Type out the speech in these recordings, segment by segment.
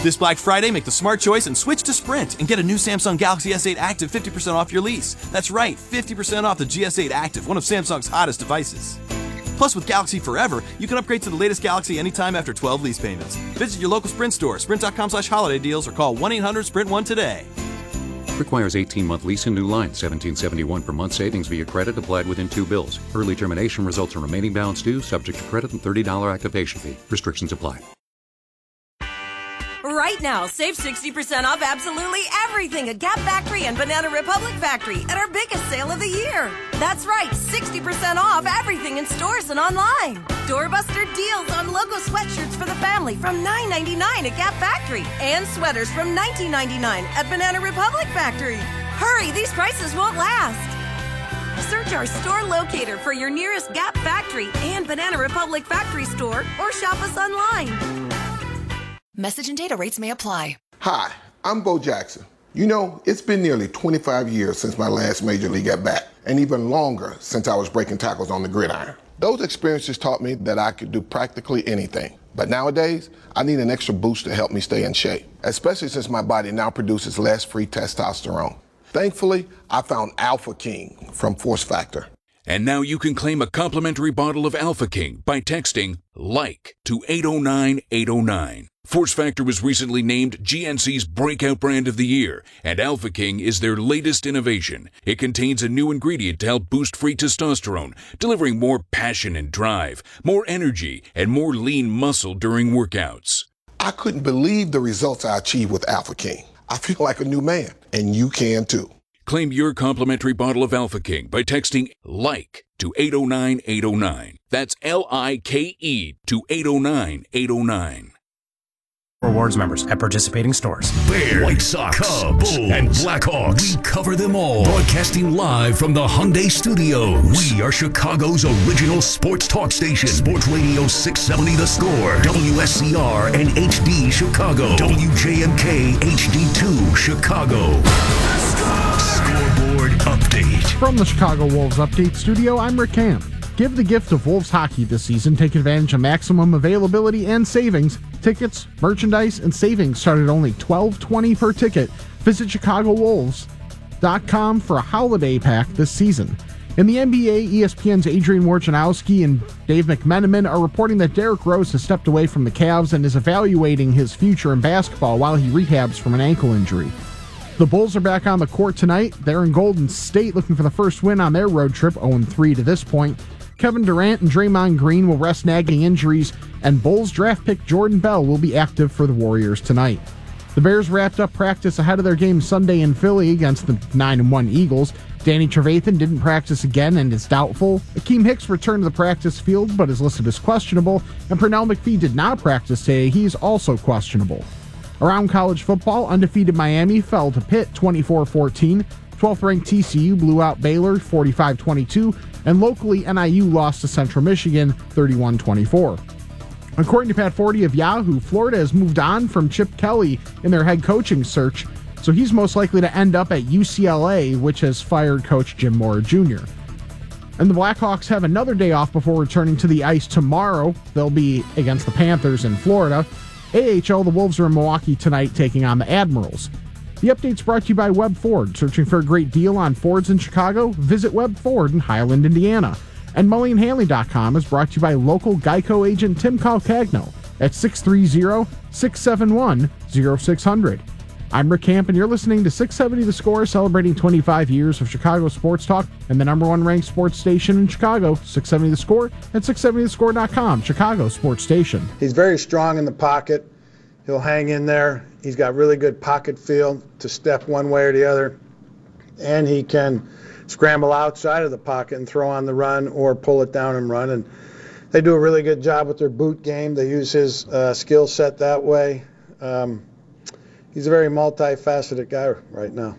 This Black Friday, make the smart choice and switch to Sprint and get a new Samsung Galaxy S8 Active 50% off your lease. That's right, 50% off the GS8 Active, one of Samsung's hottest devices. Plus, with Galaxy Forever, you can upgrade to the latest Galaxy anytime after 12 lease payments. Visit your local Sprint store, sprint.com/holiday deals, or call 1-800-SPRINT1 today. Requires 18-month lease and new line. $1,771 per month savings via credit applied within 2 bills. Early termination results in remaining balance due, subject to credit and $30 activation fee. Restrictions apply. Right now, save 60% off absolutely everything at Gap Factory and Banana Republic Factory at our biggest sale of the year. That's right, 60% off everything in stores and online. Doorbuster deals on logo sweatshirts for the family from $9.99 at Gap Factory and sweaters from $19.99 at Banana Republic Factory. Hurry, these prices won't last. Search our store locator for your nearest Gap Factory and Banana Republic Factory store or shop us online. Message and data rates may apply. Hi, I'm Bo Jackson. You know, it's been nearly 25 years since my last major league at bat, and even longer since I was breaking tackles on the gridiron. Those experiences taught me that I could do practically anything. But nowadays, I need an extra boost to help me stay in shape, especially since my body now produces less free testosterone. Thankfully, I found Alpha King from Force Factor. And now you can claim a complimentary bottle of Alpha King by texting LIKE to 809-809. Force Factor was recently named GNC's Breakout Brand of the Year, and Alpha King is their latest innovation. It contains a new ingredient to help boost free testosterone, delivering more passion and drive, more energy, and more lean muscle during workouts. I couldn't believe the results I achieved with Alpha King. I feel like a new man, and you can too. Claim your complimentary bottle of Alpha King by texting LIKE to 809-809. That's LIKE to 809-809. Rewards members at participating stores. Bears, White Sox, Cubs, Bulls, and Blackhawks. We cover them all. Broadcasting live from the Hyundai Studios. We are Chicago's original sports talk station. Sports Radio 670 The Score. WSCR and HD Chicago. WJMK HD2 Chicago. Scoreboard update. From the Chicago Wolves Update Studio, I'm Rick Camp. Give the gift of Wolves hockey this season. Take advantage of maximum availability and savings. Tickets, merchandise, and savings start at only $12.20 per ticket. Visit ChicagoWolves.com for a holiday pack this season. In the NBA, ESPN's Adrian Wojnarowski and Dave McMenamin are reporting that Derrick Rose has stepped away from the Cavs and is evaluating his future in basketball while he rehabs from an ankle injury. The Bulls are back on the court tonight. They're in Golden State looking for the first win on their road trip, 0-3 to this point. Kevin Durant and Draymond Green will rest nagging injuries, and Bulls draft pick Jordan Bell will be active for the Warriors tonight. The Bears wrapped up practice ahead of their game Sunday in Philly against the 9-1 Eagles. Danny Trevathan didn't practice again and is doubtful. Akeem Hicks returned to the practice field but is listed as questionable, and Pernell McPhee did not practice today. He's also questionable. Around college football, undefeated Miami fell to Pitt 24-14. 12th-ranked TCU blew out Baylor 45-22, and locally NIU lost to Central Michigan 31-24. According to Pat Forty of Yahoo, Florida has moved on from Chip Kelly in their head coaching search, so he's most likely to end up at UCLA, which has fired coach Jim Mora Jr. And the Blackhawks have another day off before returning to the ice tomorrow. They'll be against the Panthers in Florida. AHL, the Wolves are in Milwaukee tonight taking on the Admirals. The update's brought to you by Webb Ford. Searching for a great deal on Fords in Chicago? Visit Webb Ford in Highland, Indiana. And MullyandHanley.com is brought to you by local Geico agent Tim Calcagno at 630-671-0600. I'm Rick Camp, and you're listening to 670 The Score, celebrating 25 years of Chicago sports talk and the number one ranked sports station in Chicago, 670 The Score, and 670thescore.com, Chicago sports station. He's very strong in the pocket. He'll hang in there. He's got really good pocket feel to step one way or the other. And he can scramble outside of the pocket and throw on the run or pull it down and run. And they do a really good job with their boot game. They use his skill set that way. He's a very multifaceted guy right now.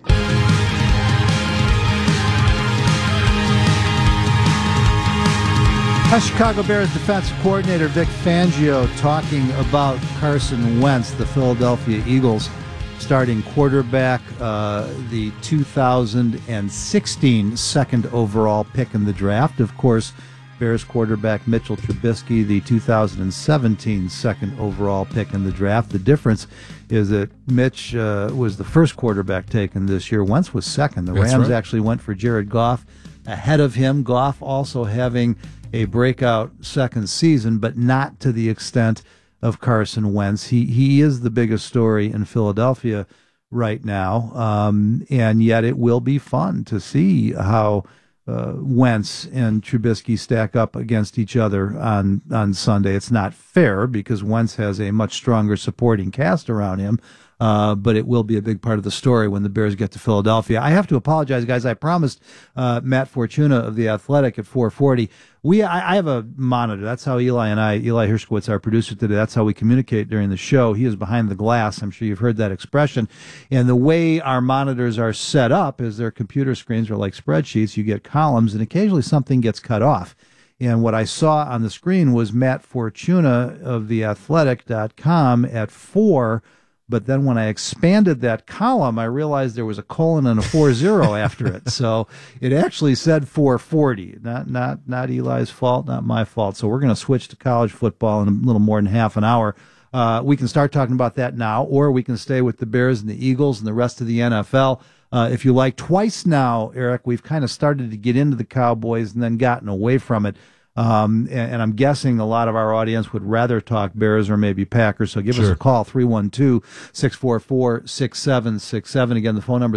Our Chicago Bears defensive coordinator Vic Fangio talking about Carson Wentz, the Philadelphia Eagles starting quarterback, the 2016 second overall pick in the draft. Of course, Bears quarterback Mitchell Trubisky, the 2017 second overall pick in the draft. The difference is that Mitch was the first quarterback taken this year. Wentz was second. The Rams actually went for Jared Goff ahead of him. Goff also having a breakout second season, but not to the extent of Carson Wentz. He is the biggest story in Philadelphia right now, and yet it will be fun to see how Wentz and Trubisky stack up against each other on Sunday. It's not fair because Wentz has a much stronger supporting cast around him, but it will be a big part of the story when the Bears get to Philadelphia. I have to apologize, guys. I promised Matt Fortuna of The Athletic at 4:40. I have a monitor. That's how Eli Hershkowitz, our producer today, that's how we communicate during the show. He is behind the glass. I'm sure you've heard that expression. And the way our monitors are set up is their computer screens are like spreadsheets. You get columns, and occasionally something gets cut off. And what I saw on the screen was Matt Fortuna of theathletic.com at 4. But then when I expanded that column, I realized there was a colon and a 4-0 after it. So it actually said 440. Not Eli's fault, not my fault. So we're going to switch to college football in a little more than half an hour. We can start talking about that now, or we can stay with the Bears and the Eagles and the rest of the NFL. If you like, twice now, Eric, we've kind of started to get into the Cowboys and then gotten away from it. And I'm guessing a lot of our audience would rather talk Bears or maybe Packers. So give us a call, 312-644-6767. Again, the phone number,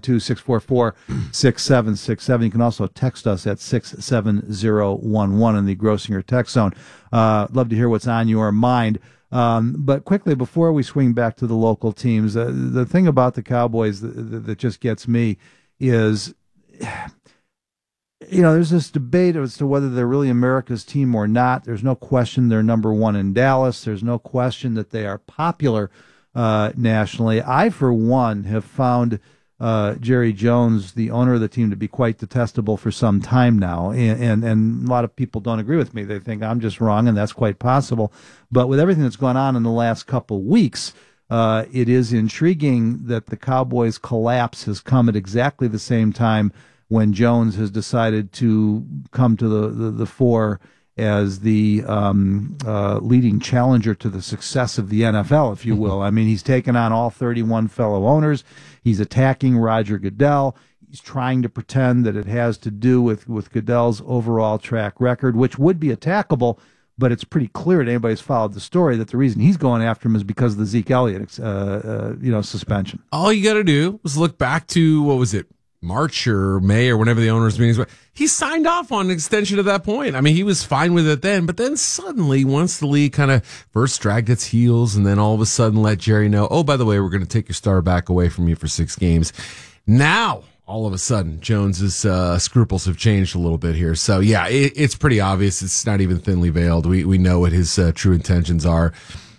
312-644-6767. You can also text us at 67011 in the Grossinger text zone. Love to hear what's on your mind. But quickly, before we swing back to the local teams, the thing about the Cowboys that just gets me is, there's this debate as to whether they're really America's team or not. There's no question they're number one in Dallas. There's no question that they are popular nationally. I, for one, have found Jerry Jones, the owner of the team, to be quite detestable for some time now. And a lot of people don't agree with me. They think I'm just wrong, and that's quite possible. But with everything that's gone on in the last couple weeks, it is intriguing that the Cowboys' collapse has come at exactly the same time when Jones has decided to come to the fore as the leading challenger to the success of the NFL, if you will. I mean, he's taken on all 31 fellow owners. He's attacking Roger Goodell. He's trying to pretend that it has to do with Goodell's overall track record, which would be attackable, but it's pretty clear to anybody who's followed the story that the reason he's going after him is because of the Zeke Elliott suspension. All you got to do is look back to, what was it, March or May or whenever the owners' meetings were, he signed off on an extension at that point. I mean, he was fine with it then, but then suddenly, once the league kind of first dragged its heels and then all of a sudden let Jerry know, oh, by the way, we're going to take your star back away from you for 6 games. Now, all of a sudden, Jones's scruples have changed a little bit here. So, yeah, it's pretty obvious. It's not even thinly veiled. We know what his true intentions are.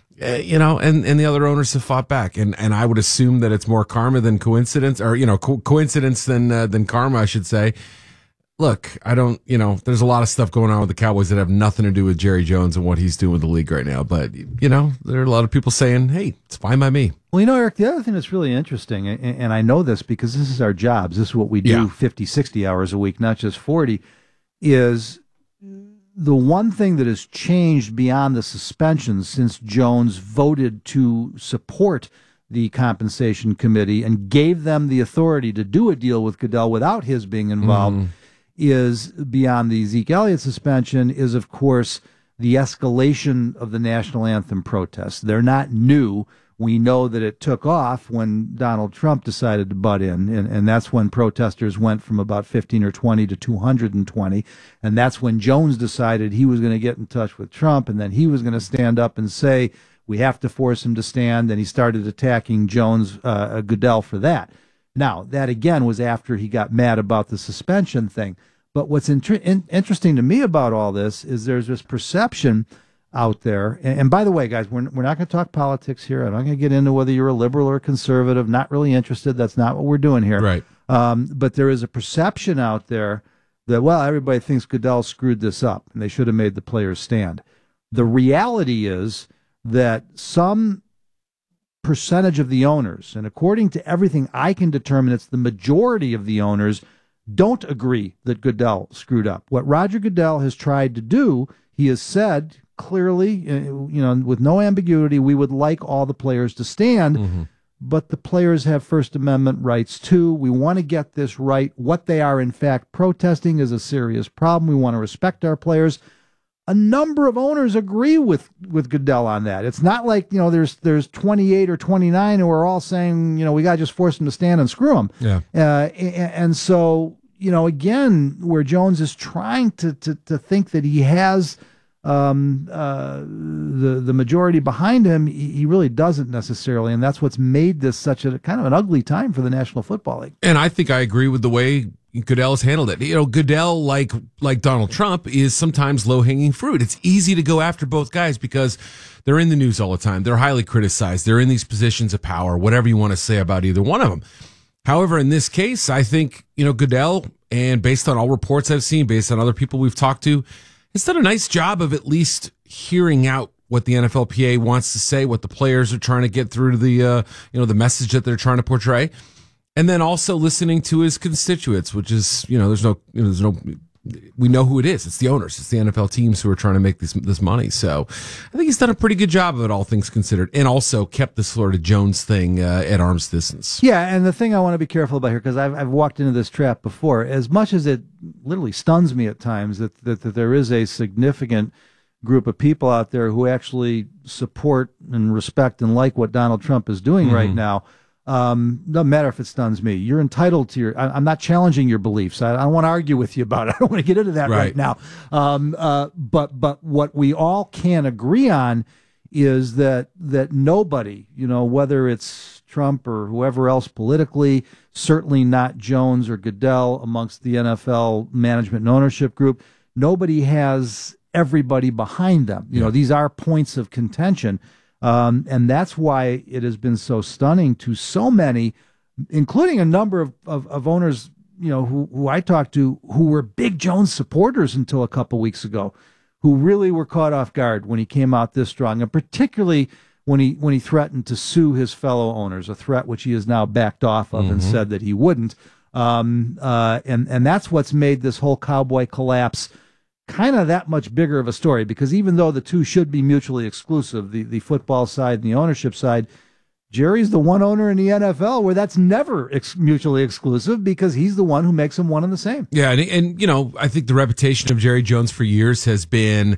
And the other owners have fought back, and I would assume that it's more karma than coincidence, or coincidence than karma, I should say. Look, I don't, there's a lot of stuff going on with the Cowboys that have nothing to do with Jerry Jones and what he's doing with the league right now. But there are a lot of people saying, "Hey, it's fine by me." Well, Eric, the other thing that's really interesting, and I know this because this is our jobs, this is what we do 50, 60 hours a week, not just 40, is the one thing that has changed beyond the suspension since Jones voted to support the compensation committee and gave them the authority to do a deal with Goodell without his being involved is, beyond the Zeke Elliott suspension, is, of course, the escalation of the national anthem protests. They're not new. We know that it took off when Donald Trump decided to butt in, and that's when protesters went from about 15 or 20 to 220, and that's when Jones decided he was going to get in touch with Trump, and then he was going to stand up and say, we have to force him to stand, and he started attacking Goodell for that. Now, that again was after he got mad about the suspension thing. But what's interesting to me about all this is there's this perception out there. And by the way, guys, we're not going to talk politics here. I'm not going to get into whether you're a liberal or a conservative. Not really interested. That's not what we're doing here. Right. But there is a perception out there that, well, everybody thinks Goodell screwed this up and they should have made the players stand. The reality is that some percentage of the owners, and according to everything I can determine, it's the majority of the owners, don't agree that Goodell screwed up. What Roger Goodell has tried to do, he has said clearly, with no ambiguity, we would like all the players to stand, but the players have First Amendment rights too. We want to get this right. What they are in fact protesting is a serious problem. We want to respect our players. A number of owners agree with Goodell on that. It's not like, there's 28 or 29 who are all saying, we got to just force them to stand and screw them. Yeah. And so, again, where Jones is trying to think that he has the majority behind him, he really doesn't necessarily, and that's what's made this such a kind of an ugly time for the National Football League. And I think I agree with the way Goodell has handled it. Goodell, like Donald Trump, is sometimes low-hanging fruit. It's easy to go after both guys because they're in the news all the time. They're highly criticized. They're in these positions of power, whatever you want to say about either one of them. However, in this case, I think, Goodell, and based on all reports I've seen, based on other people we've talked to, has done a nice job of at least hearing out what the NFLPA wants to say, what the players are trying to get through to the the message that they're trying to portray, and then also listening to his constituents, which is there's no we know who it is. It's the owners. It's the NFL teams who are trying to make this money. So I think he's done a pretty good job of it, all things considered, and also kept the sort of Jones thing at arm's distance. Yeah, and the thing I want to be careful about here, because I've walked into this trap before, as much as it literally stuns me at times that there is a significant group of people out there who actually support and respect and like what Donald Trump is doing right now. Doesn't matter if it stuns me. You're entitled to I'm not challenging your beliefs. I don't want to argue with you about it. I don't want to get into that right now. But what we all can agree on is that nobody, whether it's Trump or whoever else politically, certainly not Jones or Goodell amongst the NFL management and ownership group, nobody has everybody behind them. These are points of contention. And that's why it has been so stunning to so many, including a number of owners, who I talked to who were big Jones supporters until a couple weeks ago, who really were caught off guard when he came out this strong, and particularly when he threatened to sue his fellow owners, a threat which he has now backed off of and said that he wouldn't. And that's what's made this whole Cowboy collapse kind of that much bigger of a story, because even though the two should be mutually exclusive, the football side and the ownership side, Jerry's the one owner in the NFL where that's never mutually exclusive, because he's the one who makes them one and the same. Yeah, and I think the reputation of Jerry Jones for years has been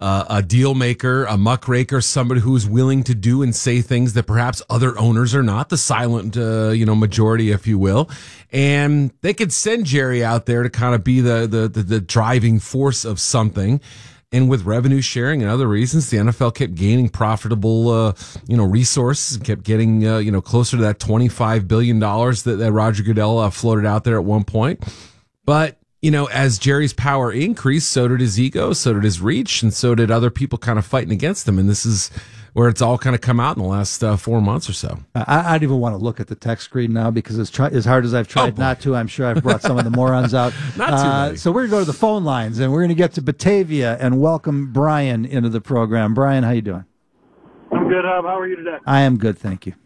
a deal maker, a muckraker, somebody who's willing to do and say things that perhaps other owners are not, the silent, majority, if you will. And they could send Jerry out there to kind of be the driving force of something. And with revenue sharing and other reasons, the NFL kept gaining profitable, resources, and kept getting, closer to that $25 billion that Roger Goodell floated out there at one point. But, as Jerry's power increased, so did his ego, so did his reach, and so did other people kind of fighting against him. And this is where it's all kind of come out in the last 4 months or so. I don't even want to look at the text screen now, because as hard as I've tried not to, I'm sure I've brought some of the morons out. Not too late. So we're going to go to the phone lines, and we're going to get to Batavia and welcome Brian into the program. Brian, how you doing? I'm good, Hub. How are you today? I am good, thank you.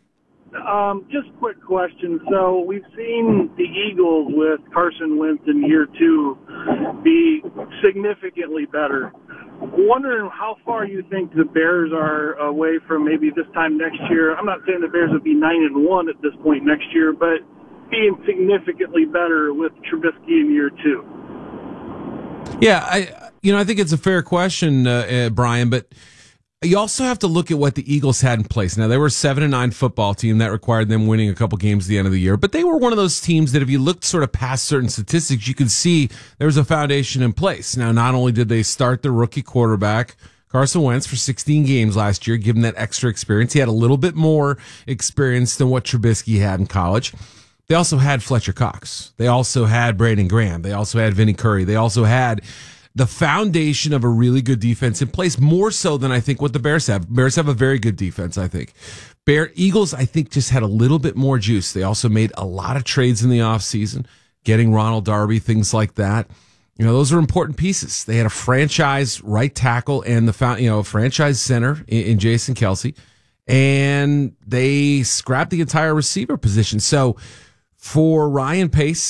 Just a quick question. So we've seen the Eagles with Carson Wentz in year 2 be significantly better. Wondering how far you think the Bears are away from maybe this time next year. I'm not saying the Bears would be 9-1 at this point next year, but being significantly better with Trubisky in year 2. Yeah, I think it's a fair question, Brian, but you also have to look at what the Eagles had in place. Now, they were a 7-9 football team that required them winning a couple games at the end of the year, but they were one of those teams that if you looked sort of past certain statistics, you could see there was a foundation in place. Now, not only did they start their rookie quarterback, Carson Wentz, for 16 games last year, give him that extra experience. He had a little bit more experience than what Trubisky had in college. They also had Fletcher Cox. They also had Brandon Graham. They also had Vinny Curry. They also had the foundation of a really good defense in place, more so than I think what the Bears have. Bears have a very good defense, I think. Eagles, I think, just had a little bit more juice. They also made a lot of trades in the offseason, getting Ronald Darby, things like that. Those are important pieces. They had a franchise right tackle and a franchise center in Jason Kelce, and they scrapped the entire receiver position. So for Ryan Pace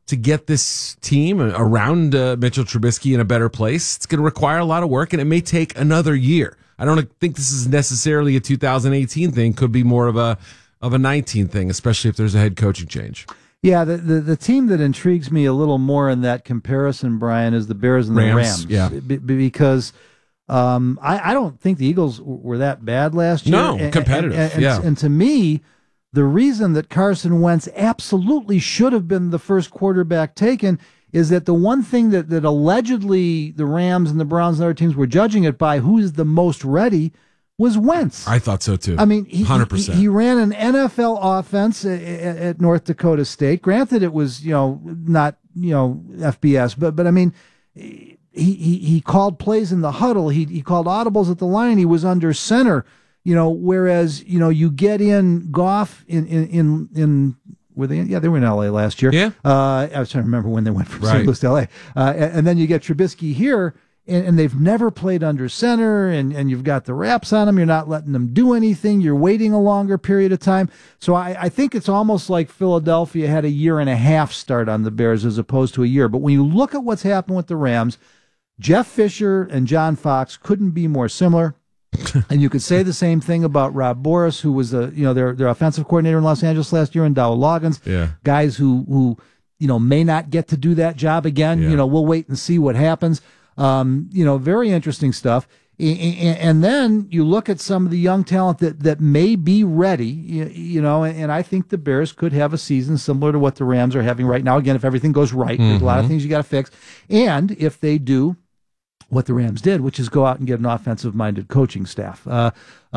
to get this team around Mitchell Trubisky in a better place. It's going to require a lot of work, and it may take another year. I don't think this is necessarily a 2018 thing. Could be more of a 19 thing, especially if there's a head coaching change. Yeah, the team that intrigues me a little more in that comparison, Brian, is the Bears and the Rams. Yeah, because I don't think the Eagles were that bad last year. No, competitive. And to me, the reason that Carson Wentz absolutely should have been the first quarterback taken is that the one thing that allegedly the Rams and the Browns and other teams were judging it by, who is the most ready, was Wentz. I thought so too. I mean, 100%. He ran an NFL offense at North Dakota State. Granted, it was not FBS, but I mean, he called plays in the huddle. He called audibles at the line. He was under center. Whereas you get in Goff in were they? Yeah, they were in LA last year. Yeah, I was trying to remember when they went from St. Louis to LA, and then you get Trubisky here. And they've never played under center, and you've got the wraps on them. You're not letting them do anything. You're waiting a longer period of time. So I think it's almost like Philadelphia had a year and a half start on the Bears as opposed to a year. But when you look at what's happened with the Rams, Jeff Fisher and John Fox couldn't be more similar. And you could say the same thing about Rob Boris, who was their offensive coordinator in Los Angeles last year, and Dow Loggins. Yeah. Guys who may not get to do that job again. Yeah. We'll wait and see what happens. Very interesting stuff. And then you look at some of the young talent that may be ready, and I think the Bears could have a season similar to what the Rams are having right now. Again, if everything goes right, there's a lot of things you got to fix. And if they do what the Rams did, which is go out and get an offensive-minded coaching staff. They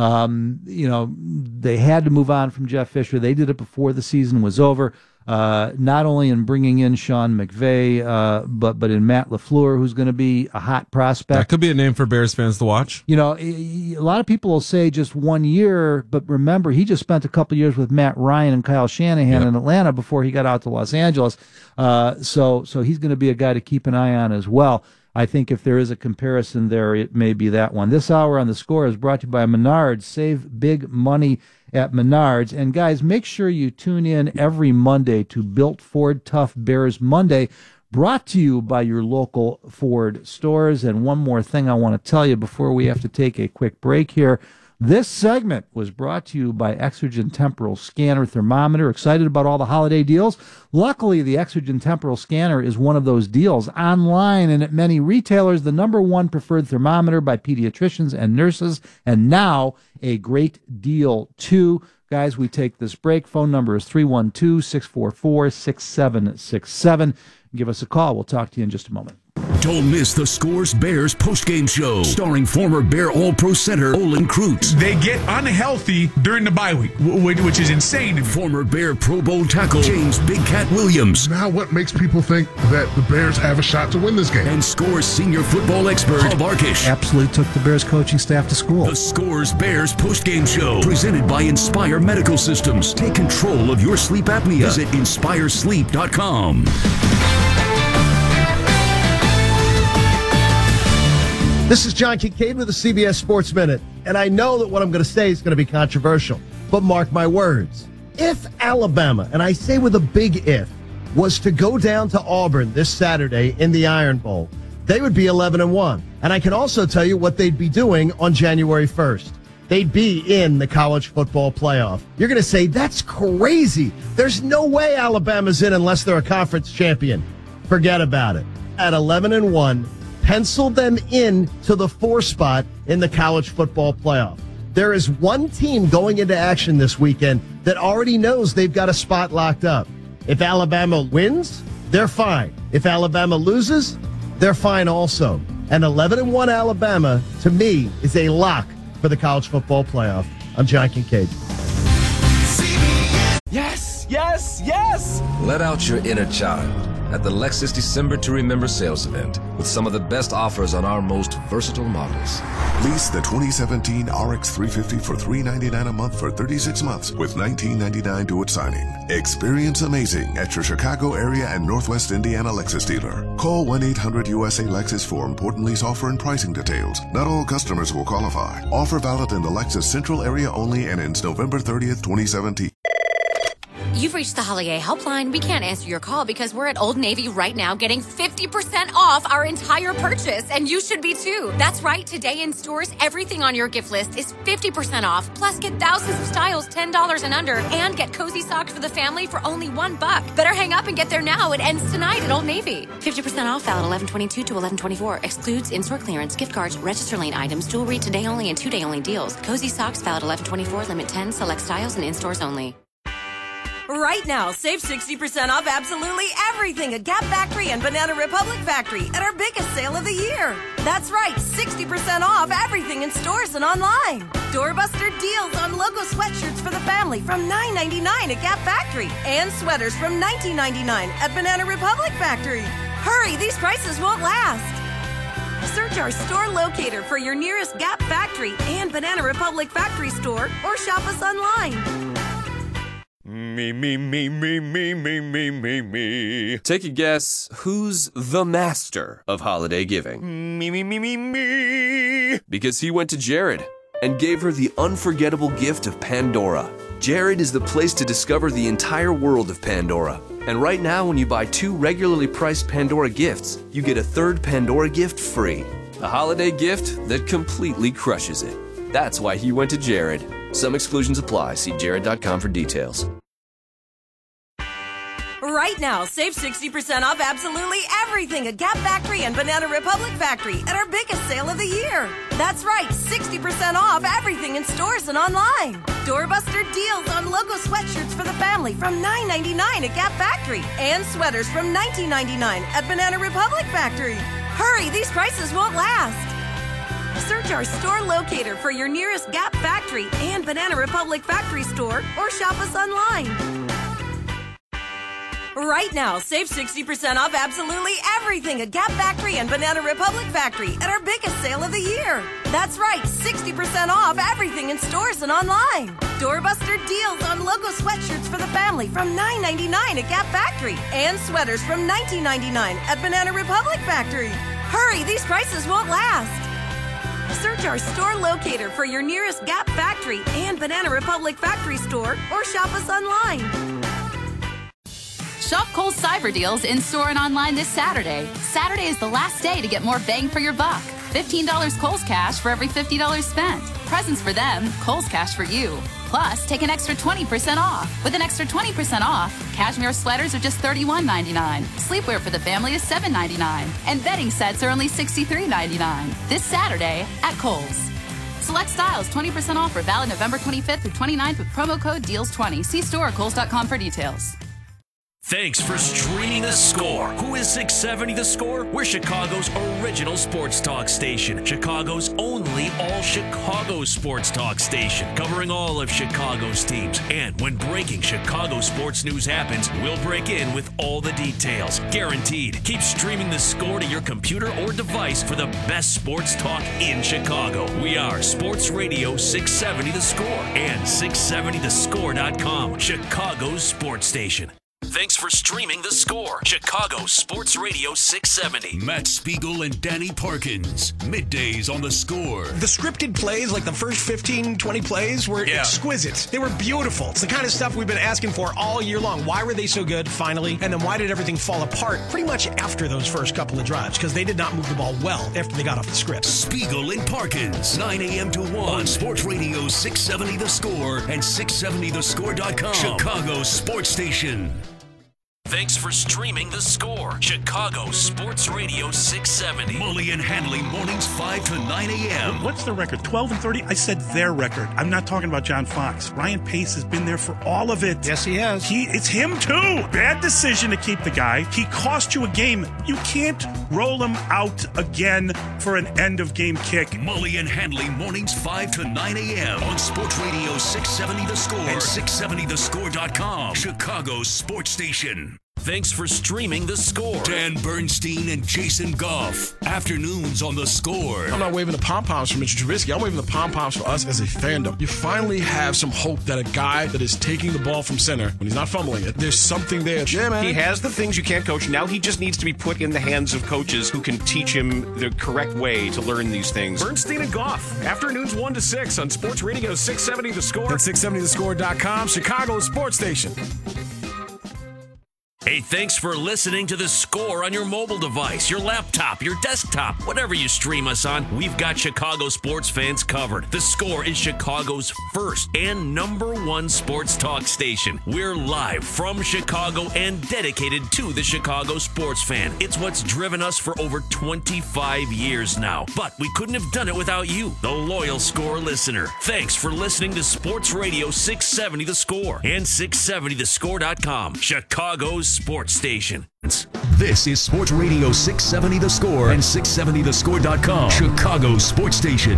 had to move on from Jeff Fisher. They did it before the season was over. Not only in bringing in Sean McVay, but in Matt LaFleur, who's going to be a hot prospect. That could be a name for Bears fans to watch. A lot of people will say just 1 year, but remember, he just spent a couple years with Matt Ryan and Kyle Shanahan in Atlanta before he got out to Los Angeles. So he's going to be a guy to keep an eye on as well. I think if there is a comparison there, it may be that one. This hour on The Score is brought to you by Menards. Save big money at Menards. And guys, make sure you tune in every Monday to Built Ford Tough Bears Monday, brought to you by your local Ford stores. And one more thing I want to tell you before we have to take a quick break here. This segment was brought to you by Exergen Temporal Scanner Thermometer. Excited about all the holiday deals? Luckily, the Exergen Temporal Scanner is one of those deals. Online and at many retailers, the #1 preferred thermometer by pediatricians and nurses, and now a great deal, too. Guys, we take this break. Phone number is 312-644-6767. Give us a call. We'll talk to you in just a moment. Don't miss the Scores Bears postgame show, starring former Bear All-Pro center Olin Kreutz. They get unhealthy during the bye week, which is insane. Former Bear Pro Bowl tackle James Big Cat Williams. Now what makes people think that the Bears have a shot to win this game? And Scores senior football expert Hub Arkish. Absolutely took the Bears coaching staff to school. The Scores Bears postgame show, presented by Inspire Medical Systems. Take control of your sleep apnea. Visit InspireSleep.com. This is John Kincaid with the CBS Sports Minute, and I know that what I'm going to say is going to be controversial, but mark my words. If Alabama, and I say with a big if, was to go down to Auburn this Saturday in the Iron Bowl, they would be 11-1. And I can also tell you what they'd be doing on January 1st. They'd be in the college football playoff. You're going to say, that's crazy. There's no way Alabama's in unless they're a conference champion. Forget about it. At 11-1, pencil them in to the 4 spot in the college football playoff. There is one team going into action this weekend that already knows they've got a spot locked up. If Alabama wins, they're fine. If Alabama loses, they're fine also. And 11-1 Alabama, to me, is a lock for the college football playoff. I'm John Kincaid. Yes, yes, yes! Let out your inner child at the Lexus December to Remember sales event with some of the best offers on our most versatile models. Lease the 2017 RX 350 for $399 a month for 36 months with $19.99 due at signing. Experience amazing at your Chicago area and Northwest Indiana Lexus dealer. Call 1-800-USA-LEXUS for important lease offer and pricing details. Not all customers will qualify. Offer valid in the Lexus Central area only and ends November 30th, 2017. You've reached the Holiday Helpline. We can't answer your call because we're at Old Navy right now getting 50% off our entire purchase, and you should be too. That's right. Today in stores, everything on your gift list is 50% off. Plus, get thousands of styles $10 and under, and get cozy socks for the family for only $1. Better hang up and get there now. It ends tonight at Old Navy. 50% off valid 11/22 to 11/24. Excludes in-store clearance, gift cards, register lane items, jewelry, today only and 2-day only deals. Cozy socks valid 11/24, limit 10, select styles and in-stores only. Right now, save 60% off absolutely everything at Gap Factory and Banana Republic Factory at our biggest sale of the year. That's right, 60% off everything in stores and online. Doorbuster deals on logo sweatshirts for the family from $9.99 at Gap Factory and sweaters from $19.99 at Banana Republic Factory. Hurry, these prices won't last. Search our store locator for your nearest Gap Factory and Banana Republic Factory store or shop us online. Me. Take a guess, who's the master of holiday giving? Me. Because he went to Jared and gave her the unforgettable gift of Pandora. Jared is the place to discover the entire world of Pandora. And right now, when you buy 2 regularly priced Pandora gifts, you get a 3rd Pandora gift free. A holiday gift that completely crushes it. That's why he went to Jared. Some exclusions apply. See jared.com for details. Right now, save 60% off absolutely everything at Gap Factory and Banana Republic Factory at our biggest sale of the year. That's right, 60% off everything in stores and online. Doorbuster deals on logo sweatshirts for the family from $9.99 at Gap Factory and sweaters from $19.99 at Banana Republic Factory. Hurry, these prices won't last. Search our store locator for your nearest Gap Factory and Banana Republic Factory store or shop us online. Right now, save 60% off absolutely everything at Gap Factory and Banana Republic Factory at our biggest sale of the year. That's right, 60% off everything in stores and online. Doorbuster deals on logo sweatshirts for the family from $9.99 at Gap Factory and sweaters from $19.99 at Banana Republic Factory. Hurry, these prices won't last. Search our store locator for your nearest Gap Factory and Banana Republic Factory store or shop us online. Shop Kohl's Cyber Deals in-store and online this Saturday. Saturday is the last day to get more bang for your buck. $15 Kohl's Cash for every $50 spent. Presents for them, Kohl's Cash for you. Plus, take an extra 20% off. With an extra 20% off, cashmere sweaters are just $31.99. Sleepwear for the family is $7.99. And bedding sets are only $63.99. This Saturday at Kohl's. Select styles 20% off are valid November 25th through 29th with promo code DEALS20. See store at Kohls.com for details. Thanks for streaming The Score. Who is 670 The Score? We're Chicago's original sports talk station. Chicago's only all-Chicago sports talk station. Covering all of Chicago's teams. And when breaking Chicago sports news happens, we'll break in with all the details. Guaranteed. Keep streaming The Score to your computer or device for the best sports talk in Chicago. We are Sports Radio 670 The Score and 670thescore.com. Chicago's sports station. Thanks for streaming The Score. Chicago Sports Radio 670. Matt Spiegel and Danny Parkins. Middays on The Score. The scripted plays, like the first 15, 20 plays, were exquisite. They were beautiful. It's the kind of stuff we've been asking for all year long. Why were they so good, finally? And then why did everything fall apart pretty much after those first couple of drives? Because they did not move the ball well after they got off the script. Spiegel and Parkins. 9 a.m. to 1 on Sports Radio 670 The Score and 670thescore.com. Chicago Sports Station. Thanks for streaming The Score. Chicago Sports Radio 670. Mully and Hanley mornings 5 to 9 a.m. What's the record? 12-30? I said their record. I'm not talking about John Fox. Ryan Pace has been there for all of it. Yes, he has. It's him too. Bad decision to keep the guy. He cost you a game. You can't roll him out again for an end-of-game kick. Mully and Hanley mornings 5 to 9 a.m. on Sports Radio 670 The Score and 670thescore.com. Chicago Sports Station. Thanks for streaming The Score. Dan Bernstein and Jason Goff. Afternoons on The Score. I'm not waving the pom-poms for Mitchell Trubisky. I'm waving the pom-poms for us as a fandom. You finally have some hope that a guy that is taking the ball from center, when he's not fumbling it, there's something there. Yeah, man. He has the things you can't coach. Now he just needs to be put in the hands of coaches who can teach him the correct way to learn these things. Bernstein and Goff. Afternoons 1 to 6 on Sports Radio 670 The Score. And 670thescore.com, Chicago's sports station. Hey, thanks for listening to The Score on your mobile device, your laptop, your desktop, whatever you stream us on. We've got Chicago sports fans covered. The Score is Chicago's first and #1 sports talk station. We're live from Chicago and dedicated to the Chicago sports fan. It's what's driven us for over 25 years now. But we couldn't have done it without you, the loyal Score listener. Thanks for listening to Sports Radio 670 The Score and 670thescore.com, Chicago's sports station. This is Sports Radio 670 The Score and 670thescore.com, Chicago's sports station.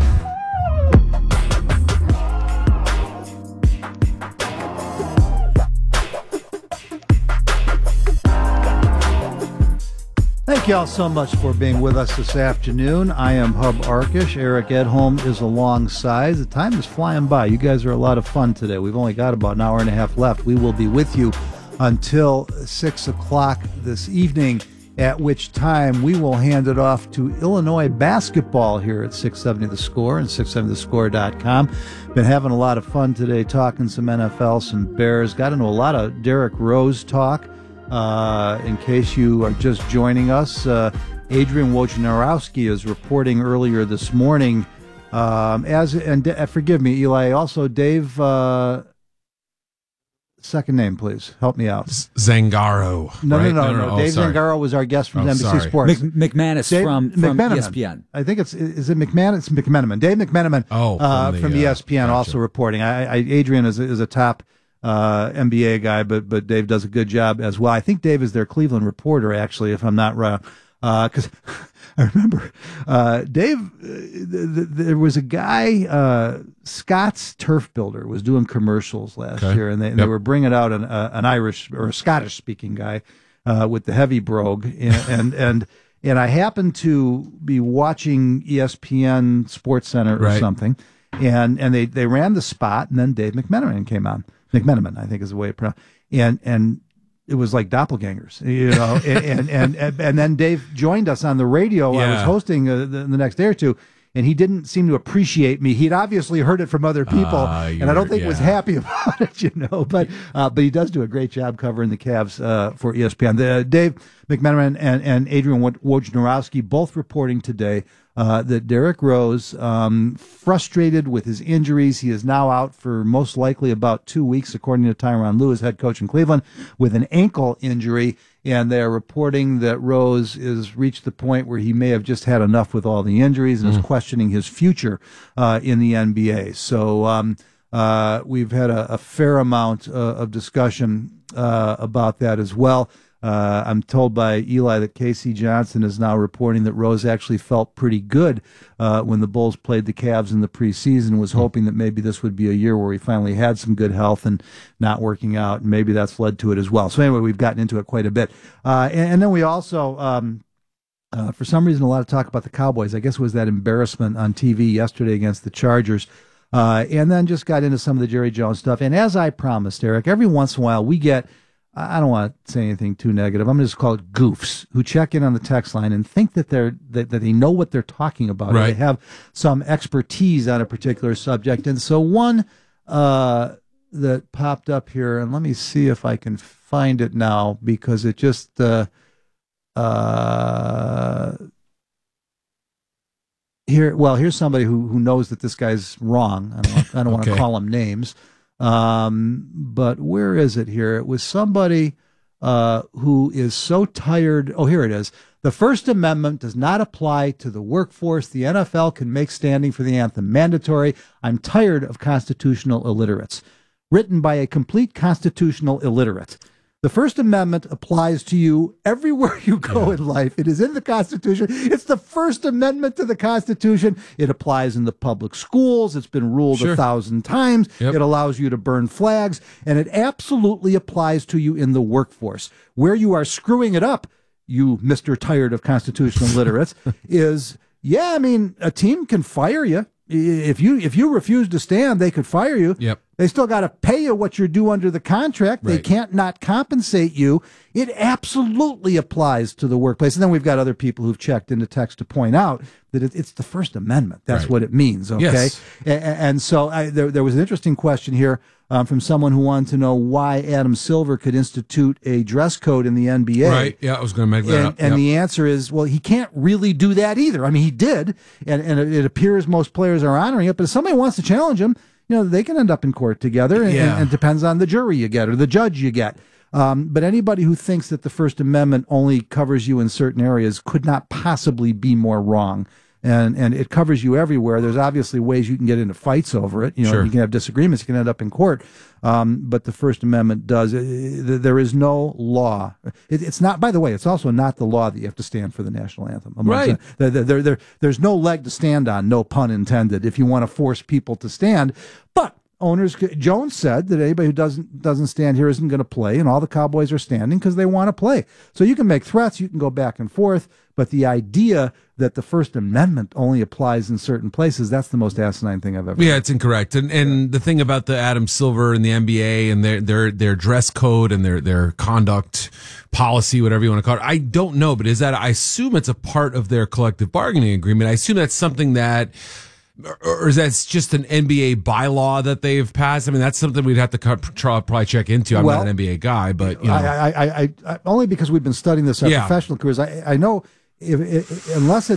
Thank you all so much for being with us this afternoon. I am Hub Arkish. Eric Edholm is alongside. The time is flying by. You guys are a lot of fun today. We've only got about an hour and a half left. We will be with you until 6 o'clock this evening, at which time we will hand it off to Illinois basketball here at 670 The Score and 670thescore.com. Been having a lot of fun today talking some NFL, some Bears. Got into a lot of Derrick Rose talk. In case you are just joining us, Adrian Wojnarowski is reporting earlier this morning, forgive me, Eli, also Dave, second name, please. Help me out. Zangaro. No. Oh, Dave sorry. Zangaro was our guest from NBC Sports. McManus from ESPN. I think is it McManus? McMenamin. Dave McMenamin from ESPN also reporting. Adrian is a top NBA guy, but Dave does a good job as well. I think Dave is their Cleveland reporter, actually, if I'm not wrong. Because I remember Dave, there was a guy, Scott's Turf Builder, was doing commercials last year, and they were bringing out an Irish or a Scottish speaking guy with the heavy brogue, and I happened to be watching ESPN Sports Center or something, and they ran the spot, and then Dave McMenamin came on. McMenamin, I think is the way it pronounced, and it was like doppelgangers, you know. and then Dave joined us on the radio. I was hosting the next day or two, and he didn't seem to appreciate me. He'd obviously heard it from other people, and I don't think was happy about it, you know. But he does do a great job covering the Cavs for ESPN. Dave McMenamin and Adrian Wojnarowski both reporting today that Derrick Rose, frustrated with his injuries, he is now out for most likely about 2 weeks, according to Tyronn Lue, head coach in Cleveland, with an ankle injury. And they're reporting that Rose has reached the point where he may have just had enough with all the injuries and is questioning his future in the NBA. So we've had a fair amount of discussion about that as well. I'm told by Eli that Casey Johnson is now reporting that Rose actually felt pretty good when the Bulls played the Cavs in the preseason, was hoping that maybe this would be a year where he finally had some good health and not working out, and maybe that's led to it as well. So anyway, we've gotten into it quite a bit. And then we also, for some reason, a lot of talk about the Cowboys. I guess it was that embarrassment on TV yesterday against the Chargers. And then just got into some of the Jerry Jones stuff. And as I promised, Eric, every once in a while we get, I don't want to say anything too negative, I'm going to just call it goofs, who check in on the text line and think that they know what they're talking about. Right. Or they have some expertise on a particular subject. And so one that popped up here, and let me see if I can find it now, because it just here's somebody who knows that this guy's wrong. I don't want to call him names. But where is it here? It was somebody who is so tired. Oh, here it is. The First Amendment does not apply to the workforce. The NFL can make standing for the anthem mandatory. I'm tired of constitutional illiterates. Written by a complete constitutional illiterate. The First Amendment applies to you everywhere you go in life. It is in the Constitution. It's the First Amendment to the Constitution. It applies in the public schools. It's been ruled 1,000 times. It allows you to burn flags, and it absolutely applies to you in the workforce. Where you are screwing it up, you Mr. Tired of Constitutional Literates, is, a team can fire you. If you refuse to stand, they could fire you. Yep. They still got to pay you what you're due under the contract. Right. They can't not compensate you. It absolutely applies to the workplace. And then we've got other people who've checked into text to point out that it's the First Amendment. That's what it means. Okay. Yes. And so there was an interesting question here from someone who wanted to know why Adam Silver could institute a dress code in the NBA. Right, yeah, I was going to make that up. And the answer is, well, he can't really do that either. I mean, he did, and it appears most players are honoring it, but if somebody wants to challenge him, they can end up in court together, and it depends on the jury you get or the judge you get. But anybody who thinks that the First Amendment only covers you in certain areas could not possibly be more wrong. And it covers you everywhere. There's obviously ways you can get into fights over it. You can have disagreements. You can end up in court. But the First Amendment does. There is no law. It's not. By the way, it's also not the law that you have to stand for the national anthem. Right. There's no leg to stand on. No pun intended. If you want to force people to stand, but owners. Jones said that anybody who doesn't stand here isn't going to play, and all the Cowboys are standing because they want to play. So you can make threats. You can go back and forth. But the idea that the First Amendment only applies in certain places, that's the most asinine thing I've ever heard. Yeah, it's incorrect. And the thing about the Adam Silver and the NBA and their dress code and their conduct policy, whatever you want to call it, I don't know, but I assume it's a part of their collective bargaining agreement. I assume that's something that, or is that just an NBA bylaw that they've passed? I mean, that's something we'd have to probably check into. I'm not an NBA guy, but I only because we've been studying this our professional careers. I know. Unless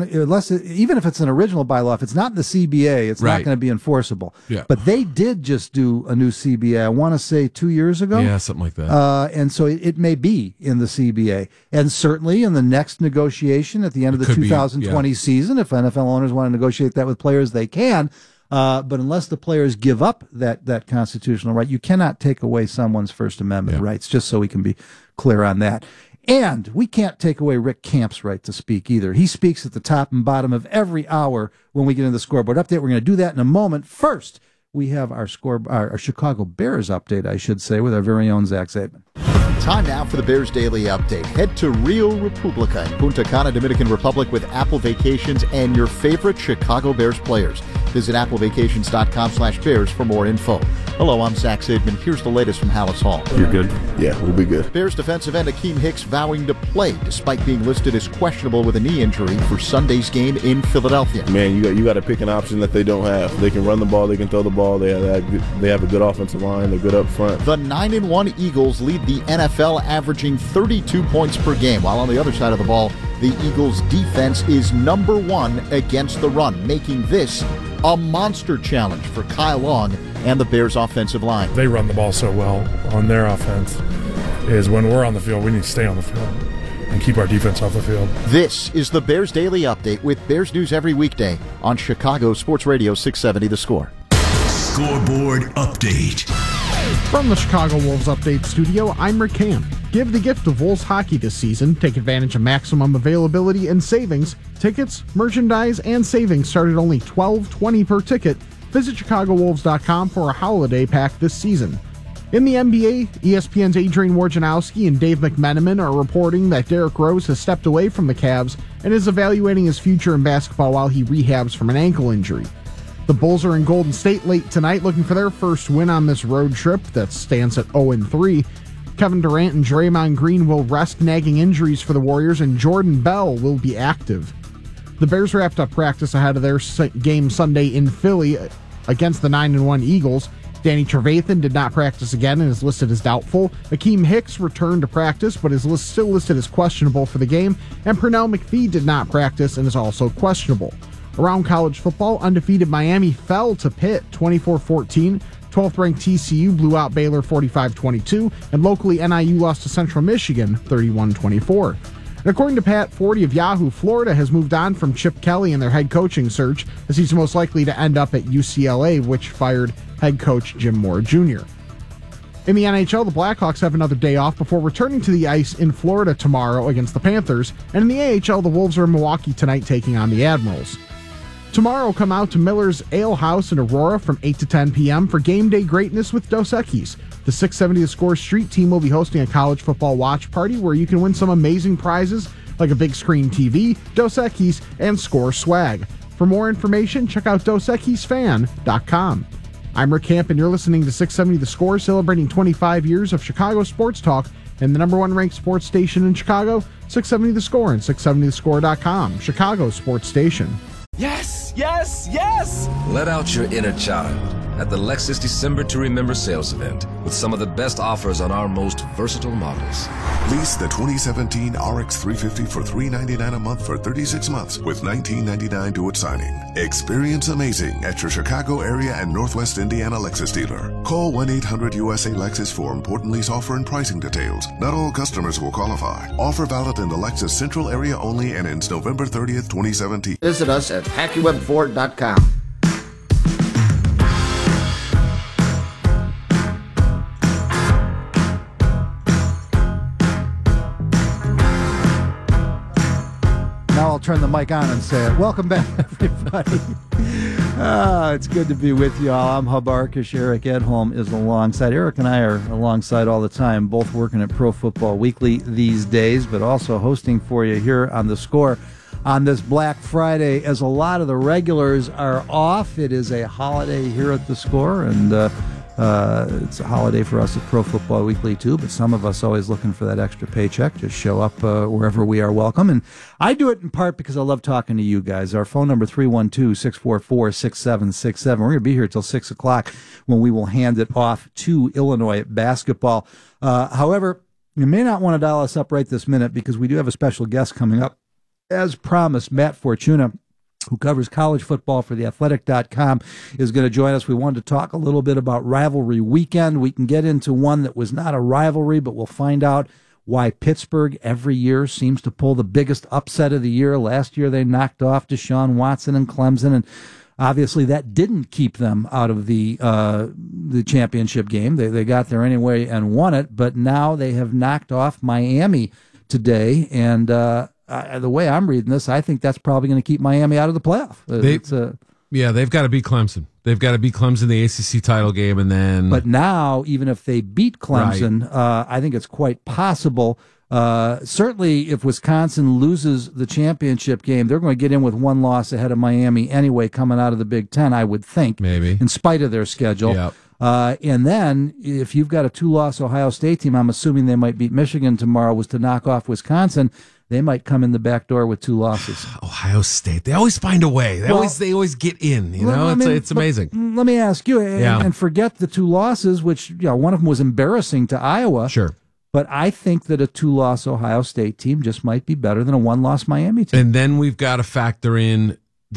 even if it's an original bylaw, if it's not in the CBA, it's not going to be enforceable. Yeah. But they did just do a new CBA, I want to say 2 years ago. Yeah, something like that. And so it may be in the CBA. And certainly in the next negotiation at the end of the 2020 season, if NFL owners want to negotiate that with players, they can. But unless the players give up that constitutional right, you cannot take away someone's First Amendment rights, just so we can be clear on that. And we can't take away Rick Camp's right to speak either. He speaks at the top and bottom of every hour when we get into the scoreboard update. We're going to do that in a moment. First, we have our Chicago Bears update, I should say, with our very own Zach Zaidman. Time now for the Bears Daily Update. Head to Rio Republica in Punta Cana, Dominican Republic with Apple Vacations and your favorite Chicago Bears players. Visit applevacations.com/Bears for more info. Hello, I'm Zach Zaidman. Here's the latest from Hallis Hall. You're good? Yeah, we'll be good. Bears defensive end Akeem Hicks vowing to play despite being listed as questionable with a knee injury for Sunday's game in Philadelphia. Man, you got to pick an option that they don't have. They can run the ball, they can throw the ball. They have a good offensive line. They're good up front. The 9-1 Eagles lead the NFL, averaging 32 points per game, while on the other side of the ball, the Eagles' defense is number 1 against the run, making this a monster challenge for Kyle Long and the Bears' offensive line. They run the ball so well on their offense, is when we're on the field, we need to stay on the field and keep our defense off the field. This is the Bears Daily Update with Bears News every weekday on Chicago Sports Radio 670 The Score. Scoreboard Update. From the Chicago Wolves Update Studio, I'm Rick Camp. Give the gift of Wolves hockey this season. Take advantage of maximum availability and savings. Tickets, merchandise, and savings start at only $12.20 per ticket. Visit ChicagoWolves.com for a holiday pack this season. In the NBA, ESPN's Adrian Wojnarowski and Dave McMenamin are reporting that Derrick Rose has stepped away from the Cavs and is evaluating his future in basketball while he rehabs from an ankle injury. The Bulls are in Golden State late tonight looking for their first win on this road trip that stands at 0-3. Kevin Durant and Draymond Green will rest nagging injuries for the Warriors, and Jordan Bell will be active. The Bears wrapped up practice ahead of their game Sunday in Philly against the 9-1 Eagles. Danny Trevathan did not practice again and is listed as doubtful. Akeem Hicks returned to practice but is still listed as questionable for the game. And Pernell McPhee did not practice and is also questionable. Around college football, undefeated Miami fell to Pitt 24-14. 12th-ranked TCU blew out Baylor 45-22. And locally, NIU lost to Central Michigan 31-24. And according to Pat Forty of Yahoo, Florida has moved on from Chip Kelly in their head coaching search, as he's most likely to end up at UCLA, which fired head coach Jim Moore Jr. In the NHL, the Blackhawks have another day off before returning to the ice in Florida tomorrow against the Panthers. And in the AHL, the Wolves are in Milwaukee tonight taking on the Admirals. Tomorrow, come out to Miller's Ale House in Aurora from 8 to 10 p.m. for game day greatness with Dos Equis. The 670 The Score Street team will be hosting a college football watch party where you can win some amazing prizes like a big screen TV, Dos Equis, and Score swag. For more information, check out DosEquisFan.com. I'm Rick Camp, and you're listening to 670 The Score, celebrating 25 years of Chicago sports talk and the number 1 ranked sports station in Chicago, 670 The Score and 670thescore.com, Chicago sports station. Yes, yes, yes! Let out your inner child at the Lexus December to Remember sales event with some of the best offers on our most versatile models. Lease the 2017 RX 350 for $399 a month for 36 months with $19.99 due at signing. Experience amazing at your Chicago area and Northwest Indiana Lexus dealer. Call 1-800-USA-LEXUS for important lease offer and pricing details. Not all customers will qualify. Offer valid in the Lexus Central area only and ends November 30th, 2017. Visit us at HackeyWebFord.com. Now I'll turn the mic on and say it. Welcome back, everybody. It's good to be with you all. I'm Hub Arkush. Eric Edholm is alongside. Eric and I are alongside all the time, both working at Pro Football Weekly these days, but also hosting for you here on The Score on this Black Friday, as a lot of the regulars are off. It is a holiday here at The Score, and it's a holiday for us at Pro Football Weekly too, but some of us always looking for that extra paycheck. Just show up wherever we are welcome. And I do it in part because I love talking to you guys. Our phone number 312-644-6767. We're going to be here till 6 o'clock when we will hand it off to Illinois basketball. However, you may not want to dial us up right this minute because we do have a special guest coming up. As promised, Matt Fortuna, who covers college football for theathletic.com, is going to join us. We wanted to talk a little bit about rivalry weekend. We can get into one that was not a rivalry, but we'll find out why Pittsburgh every year seems to pull the biggest upset of the year. Last year they knocked off Deshaun Watson and Clemson, and obviously that didn't keep them out of the championship game. They got there anyway and won it, but now they have knocked off Miami today, and the way I'm reading this, I think that's probably going to keep Miami out of the playoff. They've got to beat Clemson. They've got to beat Clemson in the ACC title game, and then. But now, even if they beat Clemson, right. I think it's quite possible. Certainly, if Wisconsin loses the championship game, they're going to get in with one loss ahead of Miami anyway, coming out of the Big Ten. I would think, maybe in spite of their schedule. Yep. And then, if you've got a 2-loss Ohio State team, I'm assuming they might beat Michigan tomorrow, was to knock off Wisconsin. They might come in the back door with 2 losses. Ohio State, they always find a way. They always get in. You know, it's amazing. Let me ask you, and forget the 2 losses, which one of them was embarrassing to Iowa. Sure. But I think that a 2-loss Ohio State team just might be better than a 1-loss Miami team. And then we've got to factor in the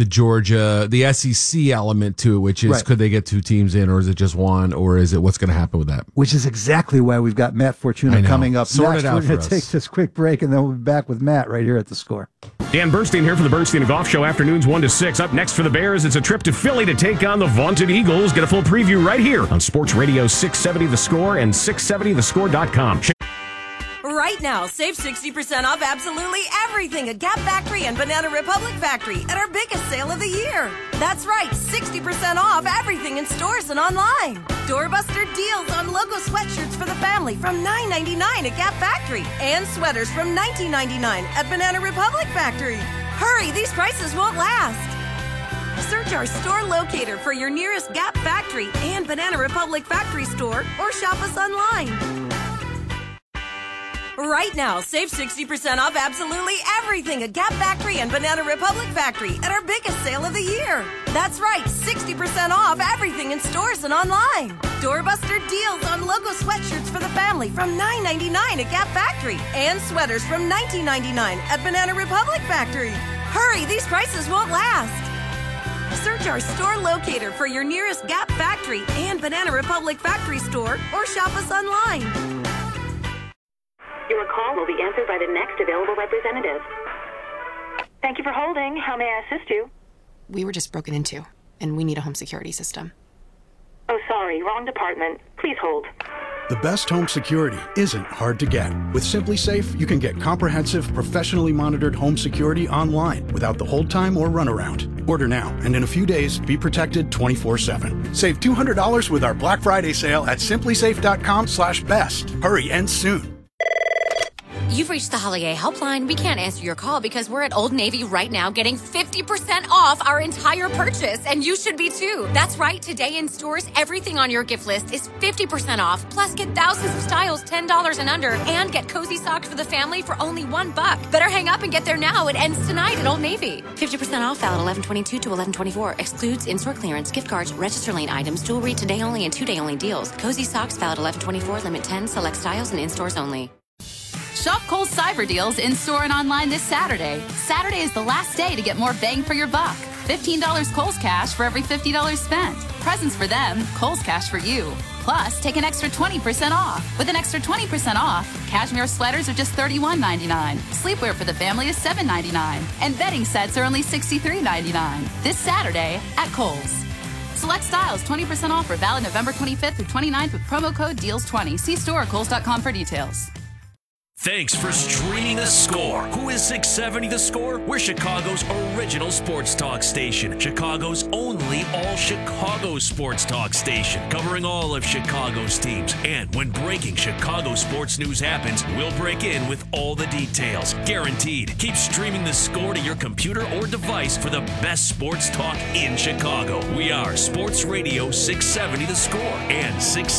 SEC element to it, which is could they get 2 teams in, or is it just 1, or is it what's going to happen with that? Which is exactly why we've got Matt Fortuna coming up next. We're going to take this quick break, and then we'll be back with Matt right here at The Score. Dan Bernstein here for the Bernstein Golf Show, afternoons 1 to 6. Up next for the Bears, it's a trip to Philly to take on the vaunted Eagles. Get a full preview right here on Sports Radio 670 The Score and 670thescore.com. Right now, save 60% off absolutely everything at Gap Factory and Banana Republic Factory at our biggest sale of the year. That's right, 60% off everything in stores and online. Doorbuster deals on logo sweatshirts for the family from $9.99 at Gap Factory and sweaters from $19.99 at Banana Republic Factory. Hurry, these prices won't last. Search our store locator for your nearest Gap Factory and Banana Republic Factory store, or shop us online. Right now, save 60% off absolutely everything at Gap Factory and Banana Republic Factory at our biggest sale of the year. That's right, 60% off everything in stores and online. Doorbuster deals on logo sweatshirts for the family from $9.99 at Gap Factory and sweaters from $19.99 at Banana Republic Factory. Hurry, these prices won't last. Search our store locator for your nearest Gap Factory and Banana Republic Factory store, or shop us online. Your call will be answered by the next available representative. Thank you for holding. How may I assist you? We were just broken into, and we need a home security system. Oh, sorry, wrong department. Please hold. The best home security isn't hard to get. With SimpliSafe, you can get comprehensive, professionally monitored home security online without the hold time or runaround. Order now, and in a few days, be protected 24/7. Save $200 with our Black Friday sale at SimpliSafe.com/best. Hurry, ends soon. You've reached the Holly A helpline. We can't answer your call because we're at Old Navy right now getting 50% off our entire purchase, and you should be too. That's right. Today in stores, everything on your gift list is 50% off. Plus, get thousands of styles $10 and under, and get cozy socks for the family for only $1. Better hang up and get there now. It ends tonight at Old Navy. 50% off valid 11/22 to 11/24. Excludes in-store clearance, gift cards, register lane items, jewelry, today only and 2-day only deals. Cozy socks valid 11/24. Limit 10. Select styles and in-stores only. Shop Kohl's Cyber Deals in-store and online this Saturday. Saturday is the last day to get more bang for your buck. $15 Kohl's Cash for every $50 spent. Presents for them, Kohl's Cash for you. Plus, take an extra 20% off. With an extra 20% off, cashmere sweaters are just $31.99. Sleepwear for the family is $7.99. And bedding sets are only $63.99. This Saturday at Kohl's. Select styles, 20% off, are valid November 25th through 29th with promo code DEALS20. See store at Kohls.com for details. Thanks for streaming The Score. Who is 670 The Score? We're Chicago's original sports talk station. Chicago's only all-Chicago sports talk station. Covering all of Chicago's teams. And when breaking Chicago sports news happens, we'll break in with all the details. Guaranteed. Keep streaming The Score to your computer or device for the best sports talk in Chicago. We are Sports Radio 670 The Score and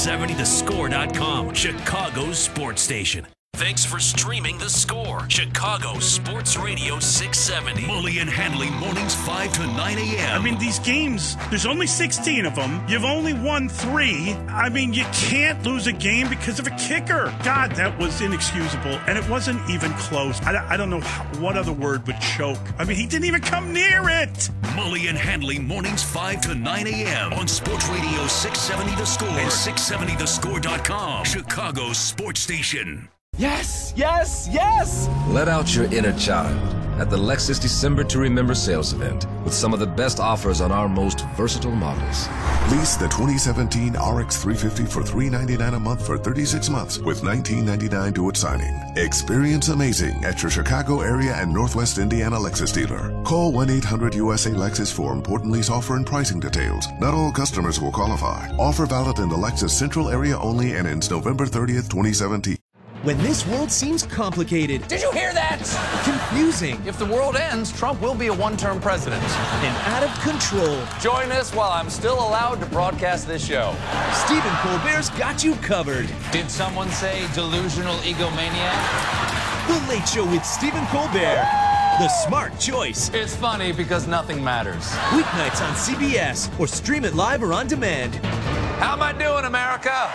670thescore.com. Chicago's sports station. Thanks for streaming The Score. Chicago Sports Radio 670. Mully and Hanley, mornings 5 to 9 a.m. I mean, these games, there's only 16 of them. You've only won 3. I mean, you can't lose a game because of a kicker. God, that was inexcusable. And it wasn't even close. I don't know what other word would choke. I mean, he didn't even come near it. Mully and Hanley, mornings 5 to 9 a.m. on Sports Radio 670 The Score and 670thescore.com. Chicago's sports station. Yes, yes, yes! Let out your inner child at the Lexus December to Remember sales event with some of the best offers on our most versatile models. Lease the 2017 RX 350 for $399 a month for 36 months with $19.99 due at signing. Experience amazing at your Chicago area and Northwest Indiana Lexus dealer. Call 1-800-USA-LEXUS for important lease offer and pricing details. Not all customers will qualify. Offer valid in the Lexus Central area only and ends November 30th, 2017. When this world seems complicated. Did you hear that? Confusing. If the world ends, Trump will be a one-term president. And out of control. Join us while I'm still allowed to broadcast this show. Stephen Colbert's got you covered. Did someone say delusional egomaniac? The Late Show with Stephen Colbert. The smart choice. It's funny because nothing matters. Weeknights on CBS or stream it live or on demand. How am I doing, America?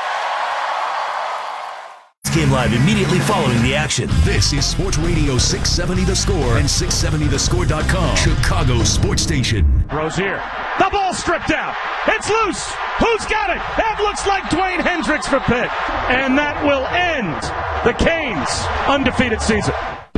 Came live immediately following the action. This is Sports Radio 670 The Score and 670thescore.com. Chicago sports station. Rozier. The ball stripped out. It's loose. Who's got it? That looks like Dwayne Hendricks for Pitt. And that will end the Canes' undefeated season.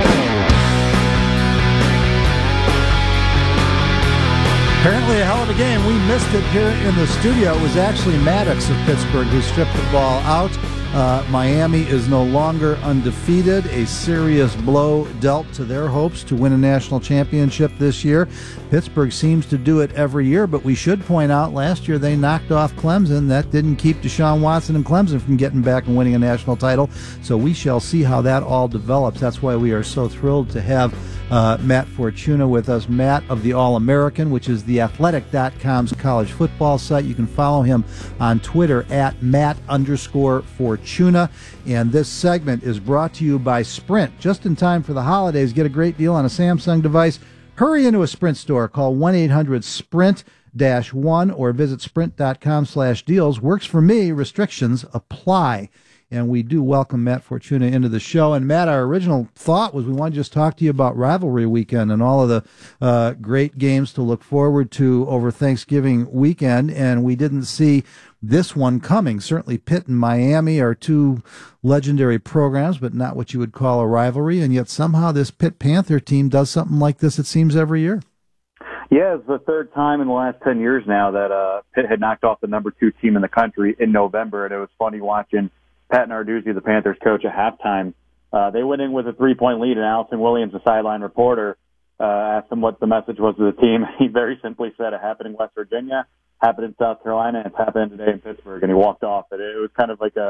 Apparently a hell of a game. We missed it here in the studio. It was actually Maddox of Pittsburgh who stripped the ball out. Miami is no longer undefeated, a serious blow dealt to their hopes to win a national championship this year. Pittsburgh seems to do it every year, but we should point out last year they knocked off Clemson. That didn't keep Deshaun Watson and Clemson from getting back and winning a national title, so we shall see how that all develops. That's why we are so thrilled to have Matt Fortuna with us. Matt of the All-American, which is theathletic.com's college football site. You can follow him on Twitter at Matt_Fortuna. And this segment is brought to you by Sprint. Just in time for the holidays, get a great deal on a Samsung device. Hurry into a Sprint store. Call 1-800-SPRINT-1 or visit sprint.com/deals. Works for me. Restrictions apply. And we do welcome Matt Fortuna into the show. And Matt, our original thought was we wanted to just talk to you about rivalry weekend and all of the great games to look forward to over Thanksgiving weekend. And we didn't see this one coming. Certainly Pitt and Miami are two legendary programs, but not what you would call a rivalry. And yet somehow this Pitt Panther team does something like this, it seems, every year. Yeah, it's the third time in the last 10 years now that Pitt had knocked off the number 2 team in the country in November. And it was funny watching Pat Narduzzi, the Panthers coach, at halftime. They went in with a 3-point lead, and Allison Williams, the sideline reporter, asked him what the message was to the team. He very simply said, it happened in West Virginia, happened in South Carolina, and it's happening today in Pittsburgh, and he walked off. It was kind of like a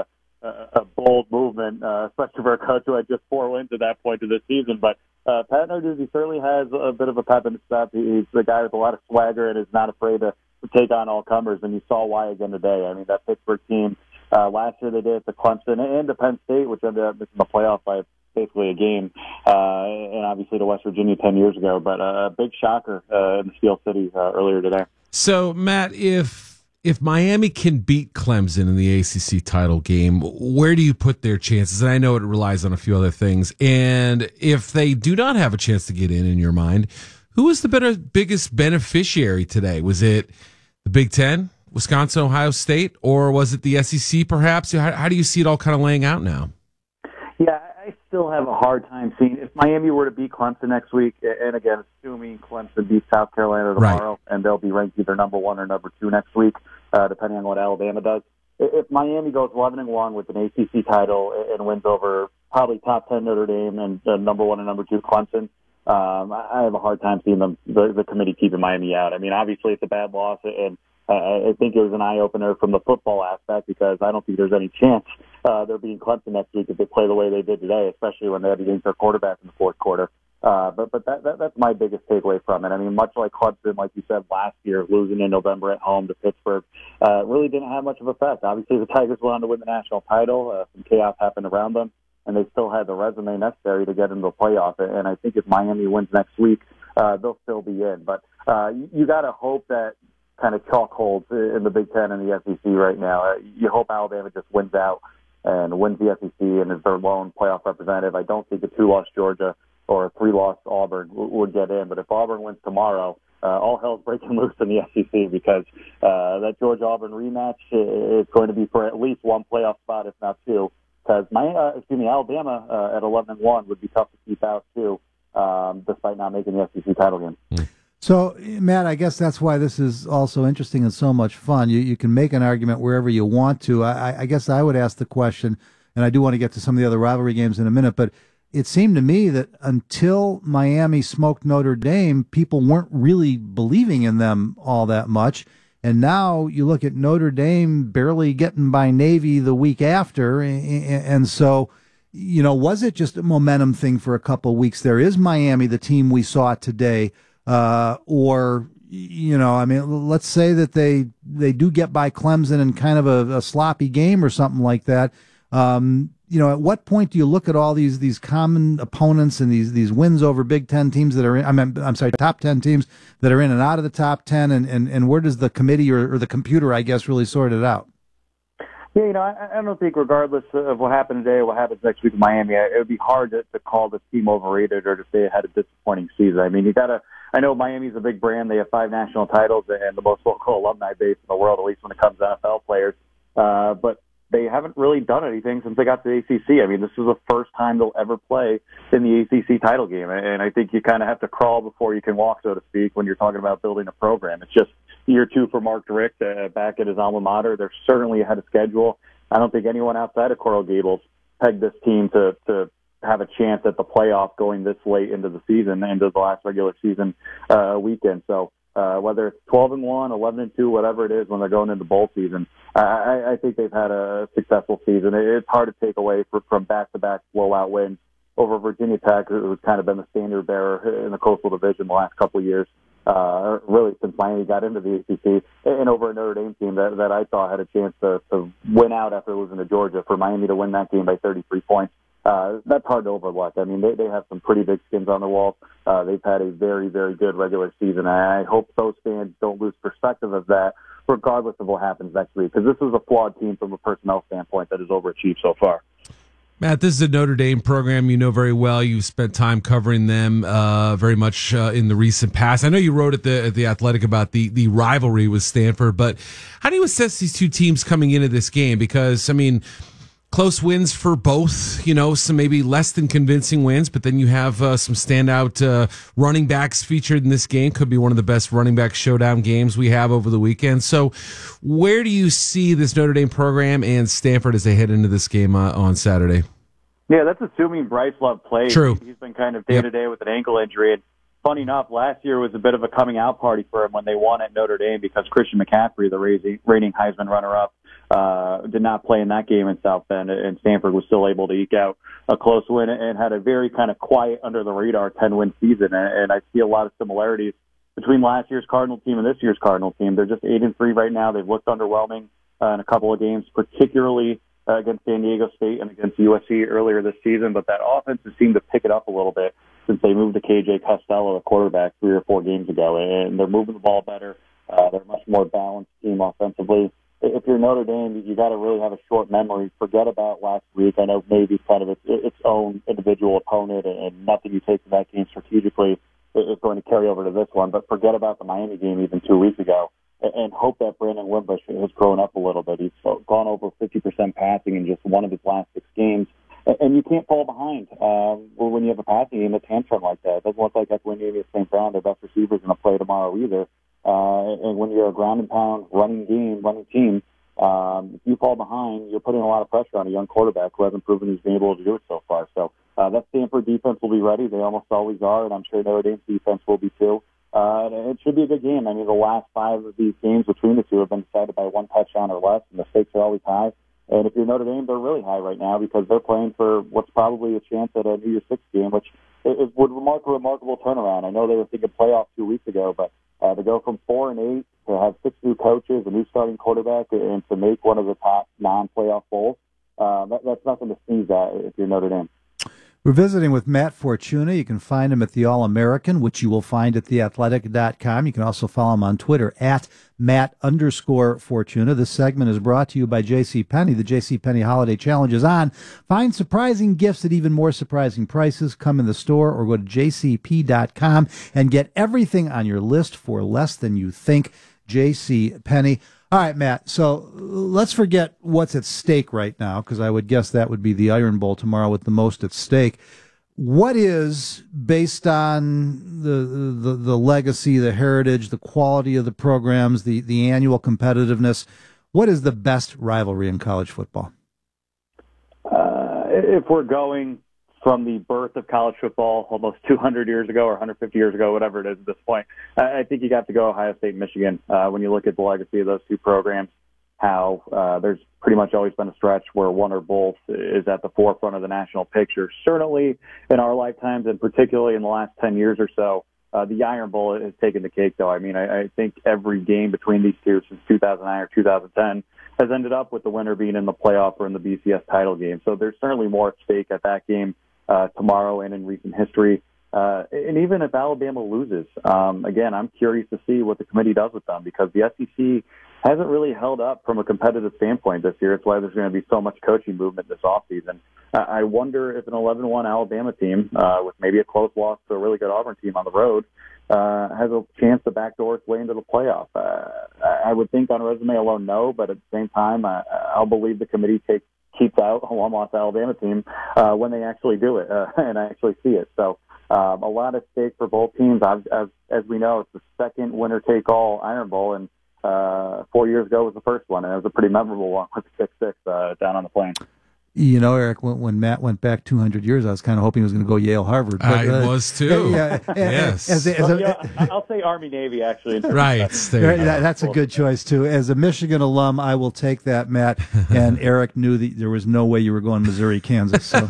a bold movement, especially for a coach who had just 4 wins at that point of the season. But Pat Narduzzi certainly has a bit of a pep in his step. He's the guy with a lot of swagger and is not afraid to take on all comers, and you saw why again today. I mean, that Pittsburgh team, last year they did it to Clemson and to Penn State, which ended up missing the playoff by basically a game, and obviously to West Virginia 10 years ago. But a big shocker in the Steel City earlier today. So, Matt, if Miami can beat Clemson in the ACC title game, where do you put their chances? And I know it relies on a few other things. And if they do not have a chance to get in your mind, who was the biggest beneficiary today? Was it the Big Ten, Wisconsin, Ohio State, or was it the SEC perhaps? How do you see it all kind of laying out now? Yeah, I still have a hard time seeing if Miami were to beat Clemson next week, and again, assuming Clemson beats South Carolina tomorrow, and they'll be ranked either number 1 or number 2 next week, depending on what Alabama does. If Miami goes 11-1 with an ACC title and wins over probably top 10 Notre Dame and number 1 and number 2 Clemson, I have a hard time seeing the committee keeping Miami out. I mean, obviously it's a bad loss, and I think it was an eye-opener from the football aspect because I don't think there's any chance they're beating Clemson next week if they play the way they did today, especially when they had to change their quarterback in the fourth quarter. But that's my biggest takeaway from it. I mean, much like Clemson, like you said, last year, losing in November at home to Pittsburgh, really didn't have much of an effect. Obviously, the Tigers went on to win the national title. Some chaos happened around them, and they still had the resume necessary to get into the playoff. And I think if Miami wins next week, they'll still be in. But you got to hope that kind of chalk holds in the Big Ten and the SEC right now. You hope Alabama just wins out and wins the SEC and is their lone playoff representative. I don't think a 2-loss Georgia or a 3-loss Auburn would get in. But if Auburn wins tomorrow, all hell's breaking loose in the SEC because that Georgia-Auburn rematch is going to be for at least 1 playoff spot, if not 2. Because Alabama at 11-1 would be tough to keep out too, despite not making the SEC title game. So, Matt, I guess that's why this is also interesting and so much fun. You can make an argument wherever you want to. I guess I would ask the question, and I do want to get to some of the other rivalry games in a minute, but it seemed to me that until Miami smoked Notre Dame, people weren't really believing in them all that much. And now you look at Notre Dame barely getting by Navy the week after. And so, was it just a momentum thing for a couple of weeks there? Is Miami the team we saw today? Or, let's say that they do get by Clemson in kind of a sloppy game or something like that. At what point do you look at all these common opponents and these wins over Big Ten teams that are in, top 10 teams that are in and out of the top 10, and where does the committee or the computer, I guess, really sort it out? Yeah, I don't think regardless of what happened today or what happens next week in Miami, it would be hard to call this team overrated or to say it had a disappointing season. I mean, I know Miami's a big brand. They have 5 national titles and the most local alumni base in the world, at least when it comes to NFL players. But they haven't really done anything since they got to the ACC. I mean, this is the first time they'll ever play in the ACC title game. And I think you kind of have to crawl before you can walk, so to speak, when you're talking about building a program. It's just year 2 for Mark Richt back at his alma mater. They're certainly ahead of schedule. I don't think anyone outside of Coral Gables pegged this team to have a chance at the playoff going this late into the season, into the last regular season weekend. So whether it's 12-1, 11-2, whatever it is when they're going into bowl season, I think they've had a successful season. It's hard to take away from back-to-back blowout wins over Virginia Tech, who's kind of been the standard bearer in the Coastal Division the last couple of years, really since Miami got into the ACC, and over a Notre Dame team that I thought had a chance to win out after losing to Georgia. For Miami to win that game by 33 points, that's hard to overlook. I mean, they have some pretty big skins on the wall. They've had a very, very good regular season. I hope those fans don't lose perspective of that, regardless of what happens next week, because this is a flawed team from a personnel standpoint that has overachieved so far. Matt, this is a Notre Dame program you know very well. You've spent time covering them very much in the recent past. I know you wrote at the Athletic about the rivalry with Stanford, but how do you assess these two teams coming into this game? Because, close wins for both, some maybe less than convincing wins, but then you have some standout running backs featured in this game. Could be one of the best running back showdown games we have over the weekend. So where do you see this Notre Dame program and Stanford as they head into this game on Saturday? Yeah, that's assuming Bryce Love plays. True. He's been kind of day-to-day with an ankle injury. And funny enough, last year was a bit of a coming-out party for him when they won at Notre Dame because Christian McCaffrey, the reigning Heisman runner-up, did not play in that game in South Bend, and Stanford was still able to eke out a close win and had a very kind of quiet, under-the-radar 10-win season. And I see a lot of similarities between last year's Cardinal team and this year's Cardinal team. They're just 8-3 right now. They've looked underwhelming in a couple of games, particularly against San Diego State and against USC earlier this season. But that offense has seemed to pick it up a little bit since they moved to KJ Costello, the quarterback, 3 or 4 games ago. And they're moving the ball better. They're a much more balanced team offensively. If you're Notre Dame, you got to really have a short memory. Forget about last week. I know maybe kind of its own individual opponent, and nothing you take from that game strategically is going to carry over to this one. But forget about the Miami game even 2 weeks ago, and hope that Brandon Wimbush has grown up a little bit. He's gone over 50% passing in just one of his last 6 games. And you can't fall behind when you have a passing game that's hamstrung like that. It doesn't look like Equanimeous St. Brown, their best receiver, is going to play tomorrow either. And when you're a ground and pound running team, if you fall behind, you're putting a lot of pressure on a young quarterback who hasn't proven he's been able to do it so far. So that Stanford defense will be ready. They almost always are, and I'm sure Notre Dame's defense will be too. And it should be a good game. I mean, the last 5 of these games between the two have been decided by 1 touchdown or less, and the stakes are always high. And if you're Notre Dame, they're really high right now because they're playing for what's probably a chance at a New Year's Six game, which would mark a remarkable turnaround. I know they were thinking playoff 2 weeks ago, but to go from 4-8 to have 6 new coaches, a new starting quarterback, and to make one of the top non-playoff bowls, that's nothing to sneeze at if you're Notre Dame. We're visiting with Matt Fortuna. You can find him at the All-American, which you will find at theathletic.com. You can also follow him on Twitter at Matt_Fortuna. This segment is brought to you by JCPenney. The JCPenney Holiday Challenge is on. Find surprising gifts at even more surprising prices. Come in the store or go to jcp.com and get everything on your list for less than you think. JCPenney. All right, Matt, so let's forget what's at stake right now, because I would guess that would be the Iron Bowl tomorrow with the most at stake. What is, based on the legacy, the heritage, the quality of the programs, the annual competitiveness, what is the best rivalry in college football? If we're going from the birth of college football almost 200 years ago or 150 years ago, whatever it is at this point, I think you got to go Ohio State, Michigan. When you look at the legacy of those two programs, how there's pretty much always been a stretch where one or both is at the forefront of the national picture. Certainly in our lifetimes, and particularly in the last 10 years or so, the Iron Bowl has taken the cake, though. I mean, I think every game between these two since 2009 or 2010 has ended up with the winner being in the playoff or in the BCS title game. So there's certainly more at stake at that game tomorrow and in recent history. And even if Alabama loses, again, I'm curious to see what the committee does with them, because the SEC hasn't really held up from a competitive standpoint this year. It's why there's going to be so much coaching movement this offseason. I wonder if an 11-1 Alabama team, with maybe a close loss to a really good Auburn team on the road, has a chance to backdoor its way into the playoff. I would think on resume alone, no, but at the same time, I'll believe the committee keeps out a one-loss Alabama team when they actually do it, and I actually see it. So a lot at stake for both teams. As we know, it's the second winner-take-all Iron Bowl, and 4 years ago was the first one, and it was a pretty memorable one with the 6-6 down on the plain. You know, Eric, when Matt went back 200 years, I was kind of hoping he was going to go Yale, Harvard. But, I was too. Yes. I'll say Army, Navy, actually. Right. That's a good choice, too. As a Michigan alum, I will take that, Matt. And Eric knew that there was no way you were going Missouri, Kansas. So.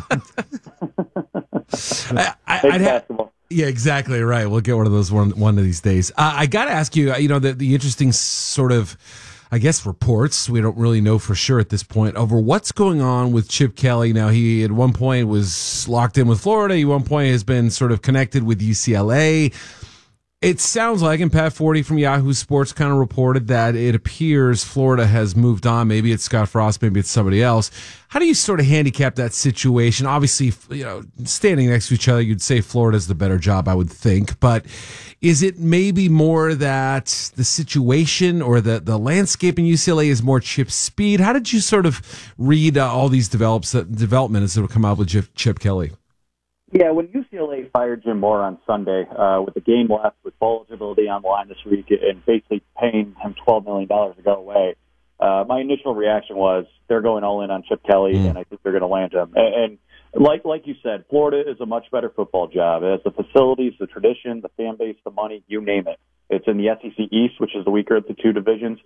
Yeah, exactly right. We'll get one of those one of these days. I got to ask you, the interesting sort of, I guess, reports, we don't really know for sure at this point, over what's going on with Chip Kelly. Now, he at one point was locked in with Florida. He at one point has been sort of connected with UCLA. It sounds like, and Pat Forty from Yahoo Sports kind of reported that it appears Florida has moved on. Maybe it's Scott Frost, maybe it's somebody else. How do you sort of handicap that situation? Obviously, standing next to each other, you'd say Florida's the better job, I would think. But is it maybe more that the situation or the landscape in UCLA is more Chip's speed? How did you sort of read all these development as it would come out with Chip Kelly? Yeah, when UCLA fired Jim Moore on Sunday, with the game left, with bowl eligibility on the line this week, and basically paying him $12 million to go away, my initial reaction was they're going all in on Chip Kelly, and I think they're going to land him. And like you said, Florida is a much better football job. It has the facilities, the tradition, the fan base, the money, you name it. It's in the SEC East, which is the weaker of the two divisions,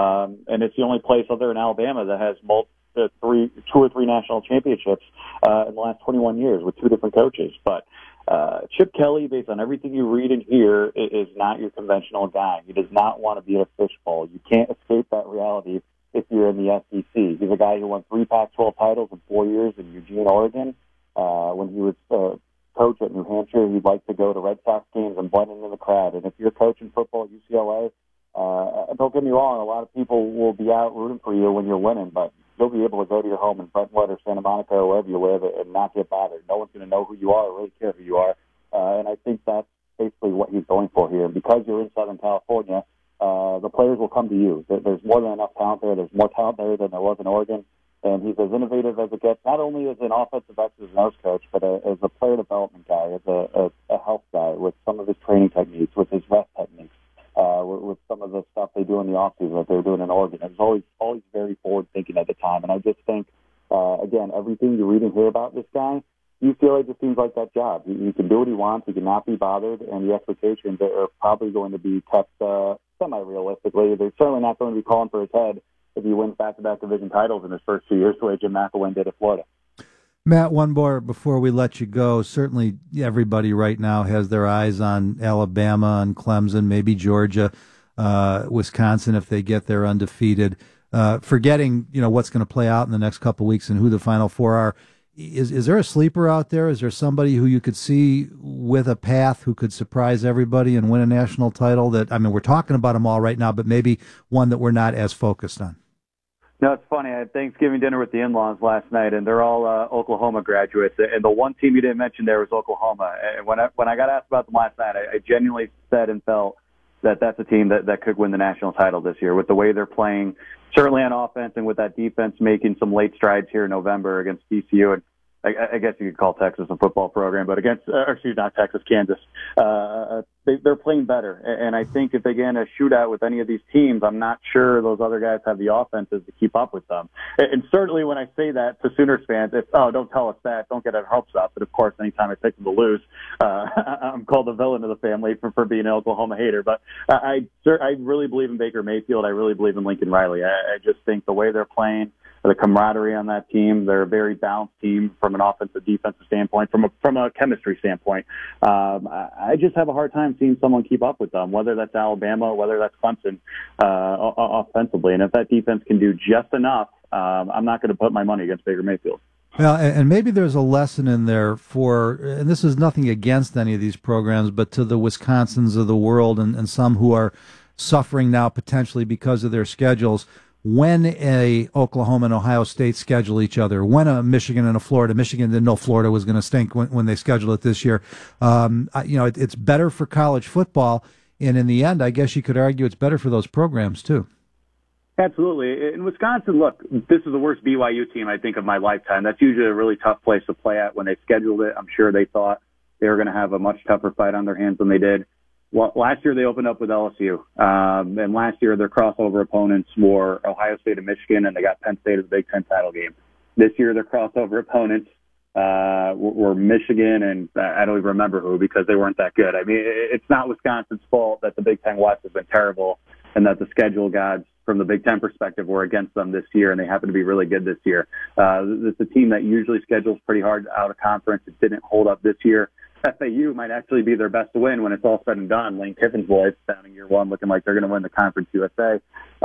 and it's the only place other than Alabama that has two or three national championships in the last 21 years with two different coaches. But Chip Kelly, based on everything you read and hear, is not your conventional guy. He does not want to be in a fishbowl. You can't escape that reality if you're in the SEC. He's a guy who won 3 Pac-12 titles in 4 years in Eugene, Oregon. When he was coach at New Hampshire, he'd like to go to Red Sox games and blend into the crowd. And if you're coaching football at UCLA, don't get me wrong, a lot of people will be out rooting for you when you're winning, but you'll be able to go to your home in Brentwood or Santa Monica or wherever you live and not get bothered. No one's going to know who you are or really care who you are. And I think that's basically what he's going for here. And because you're in Southern California, the players will come to you. There's more than enough talent there. There's more talent there than there was in Oregon. And he's as innovative as it gets, not only as an offensive X's and O's coach, but as a player development guy, as a health guy with some of his training techniques, with his rest techniques, with some of the stuff they do in the offseason that they're doing in Oregon. It was always very forward-thinking at the time. And I just think, again, everything you read and hear about this guy, UCLA just seems like that job. He can do what he wants. He cannot be bothered. And the expectations are probably going to be kept semi-realistically. They're certainly not going to be calling for his head if he wins back-to-back division titles in his first 2 years, the way Jim McElwain did at Florida. Matt, one more before we let you go. Certainly everybody right now has their eyes on Alabama and Clemson, maybe Georgia, Wisconsin if they get there undefeated. Forgetting, what's going to play out in the next couple of weeks and who the Final Four are. Is there a sleeper out there? Is there somebody who you could see with a path who could surprise everybody and win a national title? We're talking about them all right now, but maybe one that we're not as focused on. No, it's funny. I had Thanksgiving dinner with the in-laws last night, and they're all Oklahoma graduates. And the one team you didn't mention there was Oklahoma. And when I got asked about them last night, I genuinely said and felt that that's a team that could win the national title this year with the way they're playing, certainly on offense, and with that defense making some late strides here in November against TCU. And I guess you could call Texas a football program, but not Texas, Kansas. They're playing better. And I think if they get in a shootout with any of these teams, I'm not sure those other guys have the offenses to keep up with them. And certainly when I say that to Sooners fans, it's, don't tell us that. Don't get our hopes up. But of course, anytime I pick them to lose, I'm called the villain of the family for being an Oklahoma hater. But I really believe in Baker Mayfield. I really believe in Lincoln Riley. I just think the way they're playing, the camaraderie on that team, they're a very balanced team from an offensive, defensive standpoint, from a chemistry standpoint. I just have a hard time seeing someone keep up with them, whether that's Alabama, whether that's Clemson, offensively. And if that defense can do just enough, I'm not going to put my money against Baker Mayfield. Well, and maybe there's a lesson in there and this is nothing against any of these programs, but to the Wisconsins of the world and some who are suffering now potentially because of their schedules. When a Oklahoma and Ohio State schedule each other, when a Michigan and a Florida, Michigan didn't know Florida was going to stink when they scheduled it this year. It's better for college football, and in the end, I guess you could argue it's better for those programs too. Absolutely. In Wisconsin, look, this is the worst BYU team I think of my lifetime. That's usually a really tough place to play at. When they scheduled it, I'm sure they thought they were going to have a much tougher fight on their hands than they did. Well, last year they opened up with LSU, and last year their crossover opponents were Ohio State and Michigan, and they got Penn State as the Big Ten title game. This year their crossover opponents were Michigan, and I don't even remember who because they weren't that good. I mean, it's not Wisconsin's fault that the Big Ten West has been terrible and that the schedule gods from the Big Ten perspective were against them this year, and they happen to be really good this year. It's a team that usually schedules pretty hard out of conference. It didn't hold up this year. FAU might actually be their best win when it's all said and done. Lane Kiffin's boys down in year one looking like they're going to win the Conference USA.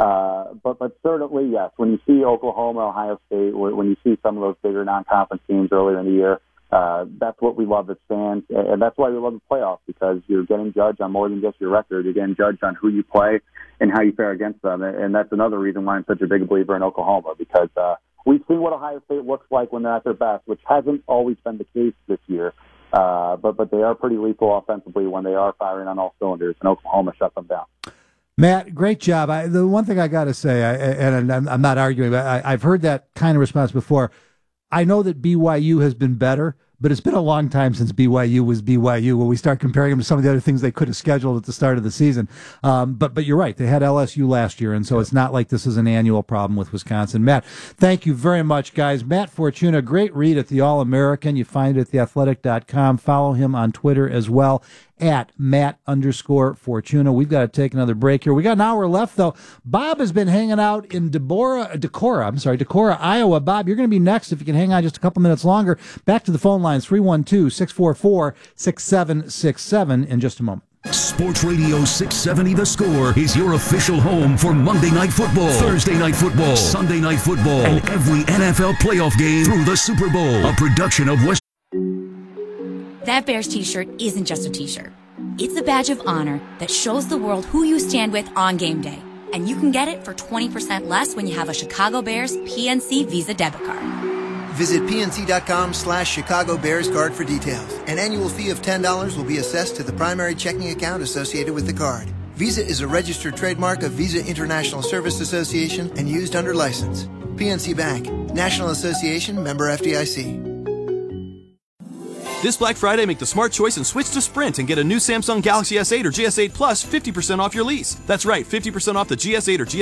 But certainly, yes, when you see Oklahoma, Ohio State, when you see some of those bigger non-conference teams earlier in the year, that's what we love as fans. And that's why we love the playoffs, because you're getting judged on more than just your record. You're getting judged on who you play and how you fare against them. And that's another reason why I'm such a big believer in Oklahoma, because we've seen what Ohio State looks like when they're at their best, which hasn't always been the case this year. But they are pretty lethal offensively when they are firing on all cylinders, and Oklahoma shut them down. Matt, great job. The one thing I got to say, and I'm not arguing, but I've heard that kind of response before. I know that BYU has been better, but it's been a long time since BYU was BYU when we start comparing them to some of the other things they could have scheduled at the start of the season. But you're right. They had LSU last year, and so it's not like this is an annual problem with Wisconsin. Matt, thank you very much, guys. Matt Fortuna, great read at the All-American. You find it at theathletic.com. Follow him on Twitter as well, at Matt_Fortuna. We've got to take another break here. We got an hour left, though. Bob has been hanging out in Decorah, Iowa. Bob, you're going to be next if you can hang on just a couple minutes longer. Back to the phone lines, 312-644-6767 in just a moment. Sports Radio 670 The Score is your official home for Monday Night Football, Thursday Night Football, Sunday Night Football, and every NFL playoff game through the Super Bowl. A production of West. That Bears t-shirt isn't just a t-shirt. It's a badge of honor that shows the world who you stand with on game day. And you can get it for 20% less when you have a Chicago Bears PNC Visa debit card. Visit PNC.com/Chicago Bears card for details. An annual fee of $10 will be assessed to the primary checking account associated with the card. Visa is a registered trademark of Visa International Service Association and used under license. PNC Bank, National Association, member FDIC. This Black Friday, make the smart choice and switch to Sprint and get a new Samsung Galaxy S8 or GS8 Plus 50% off your lease. That's right, 50% off the GS8 or GS8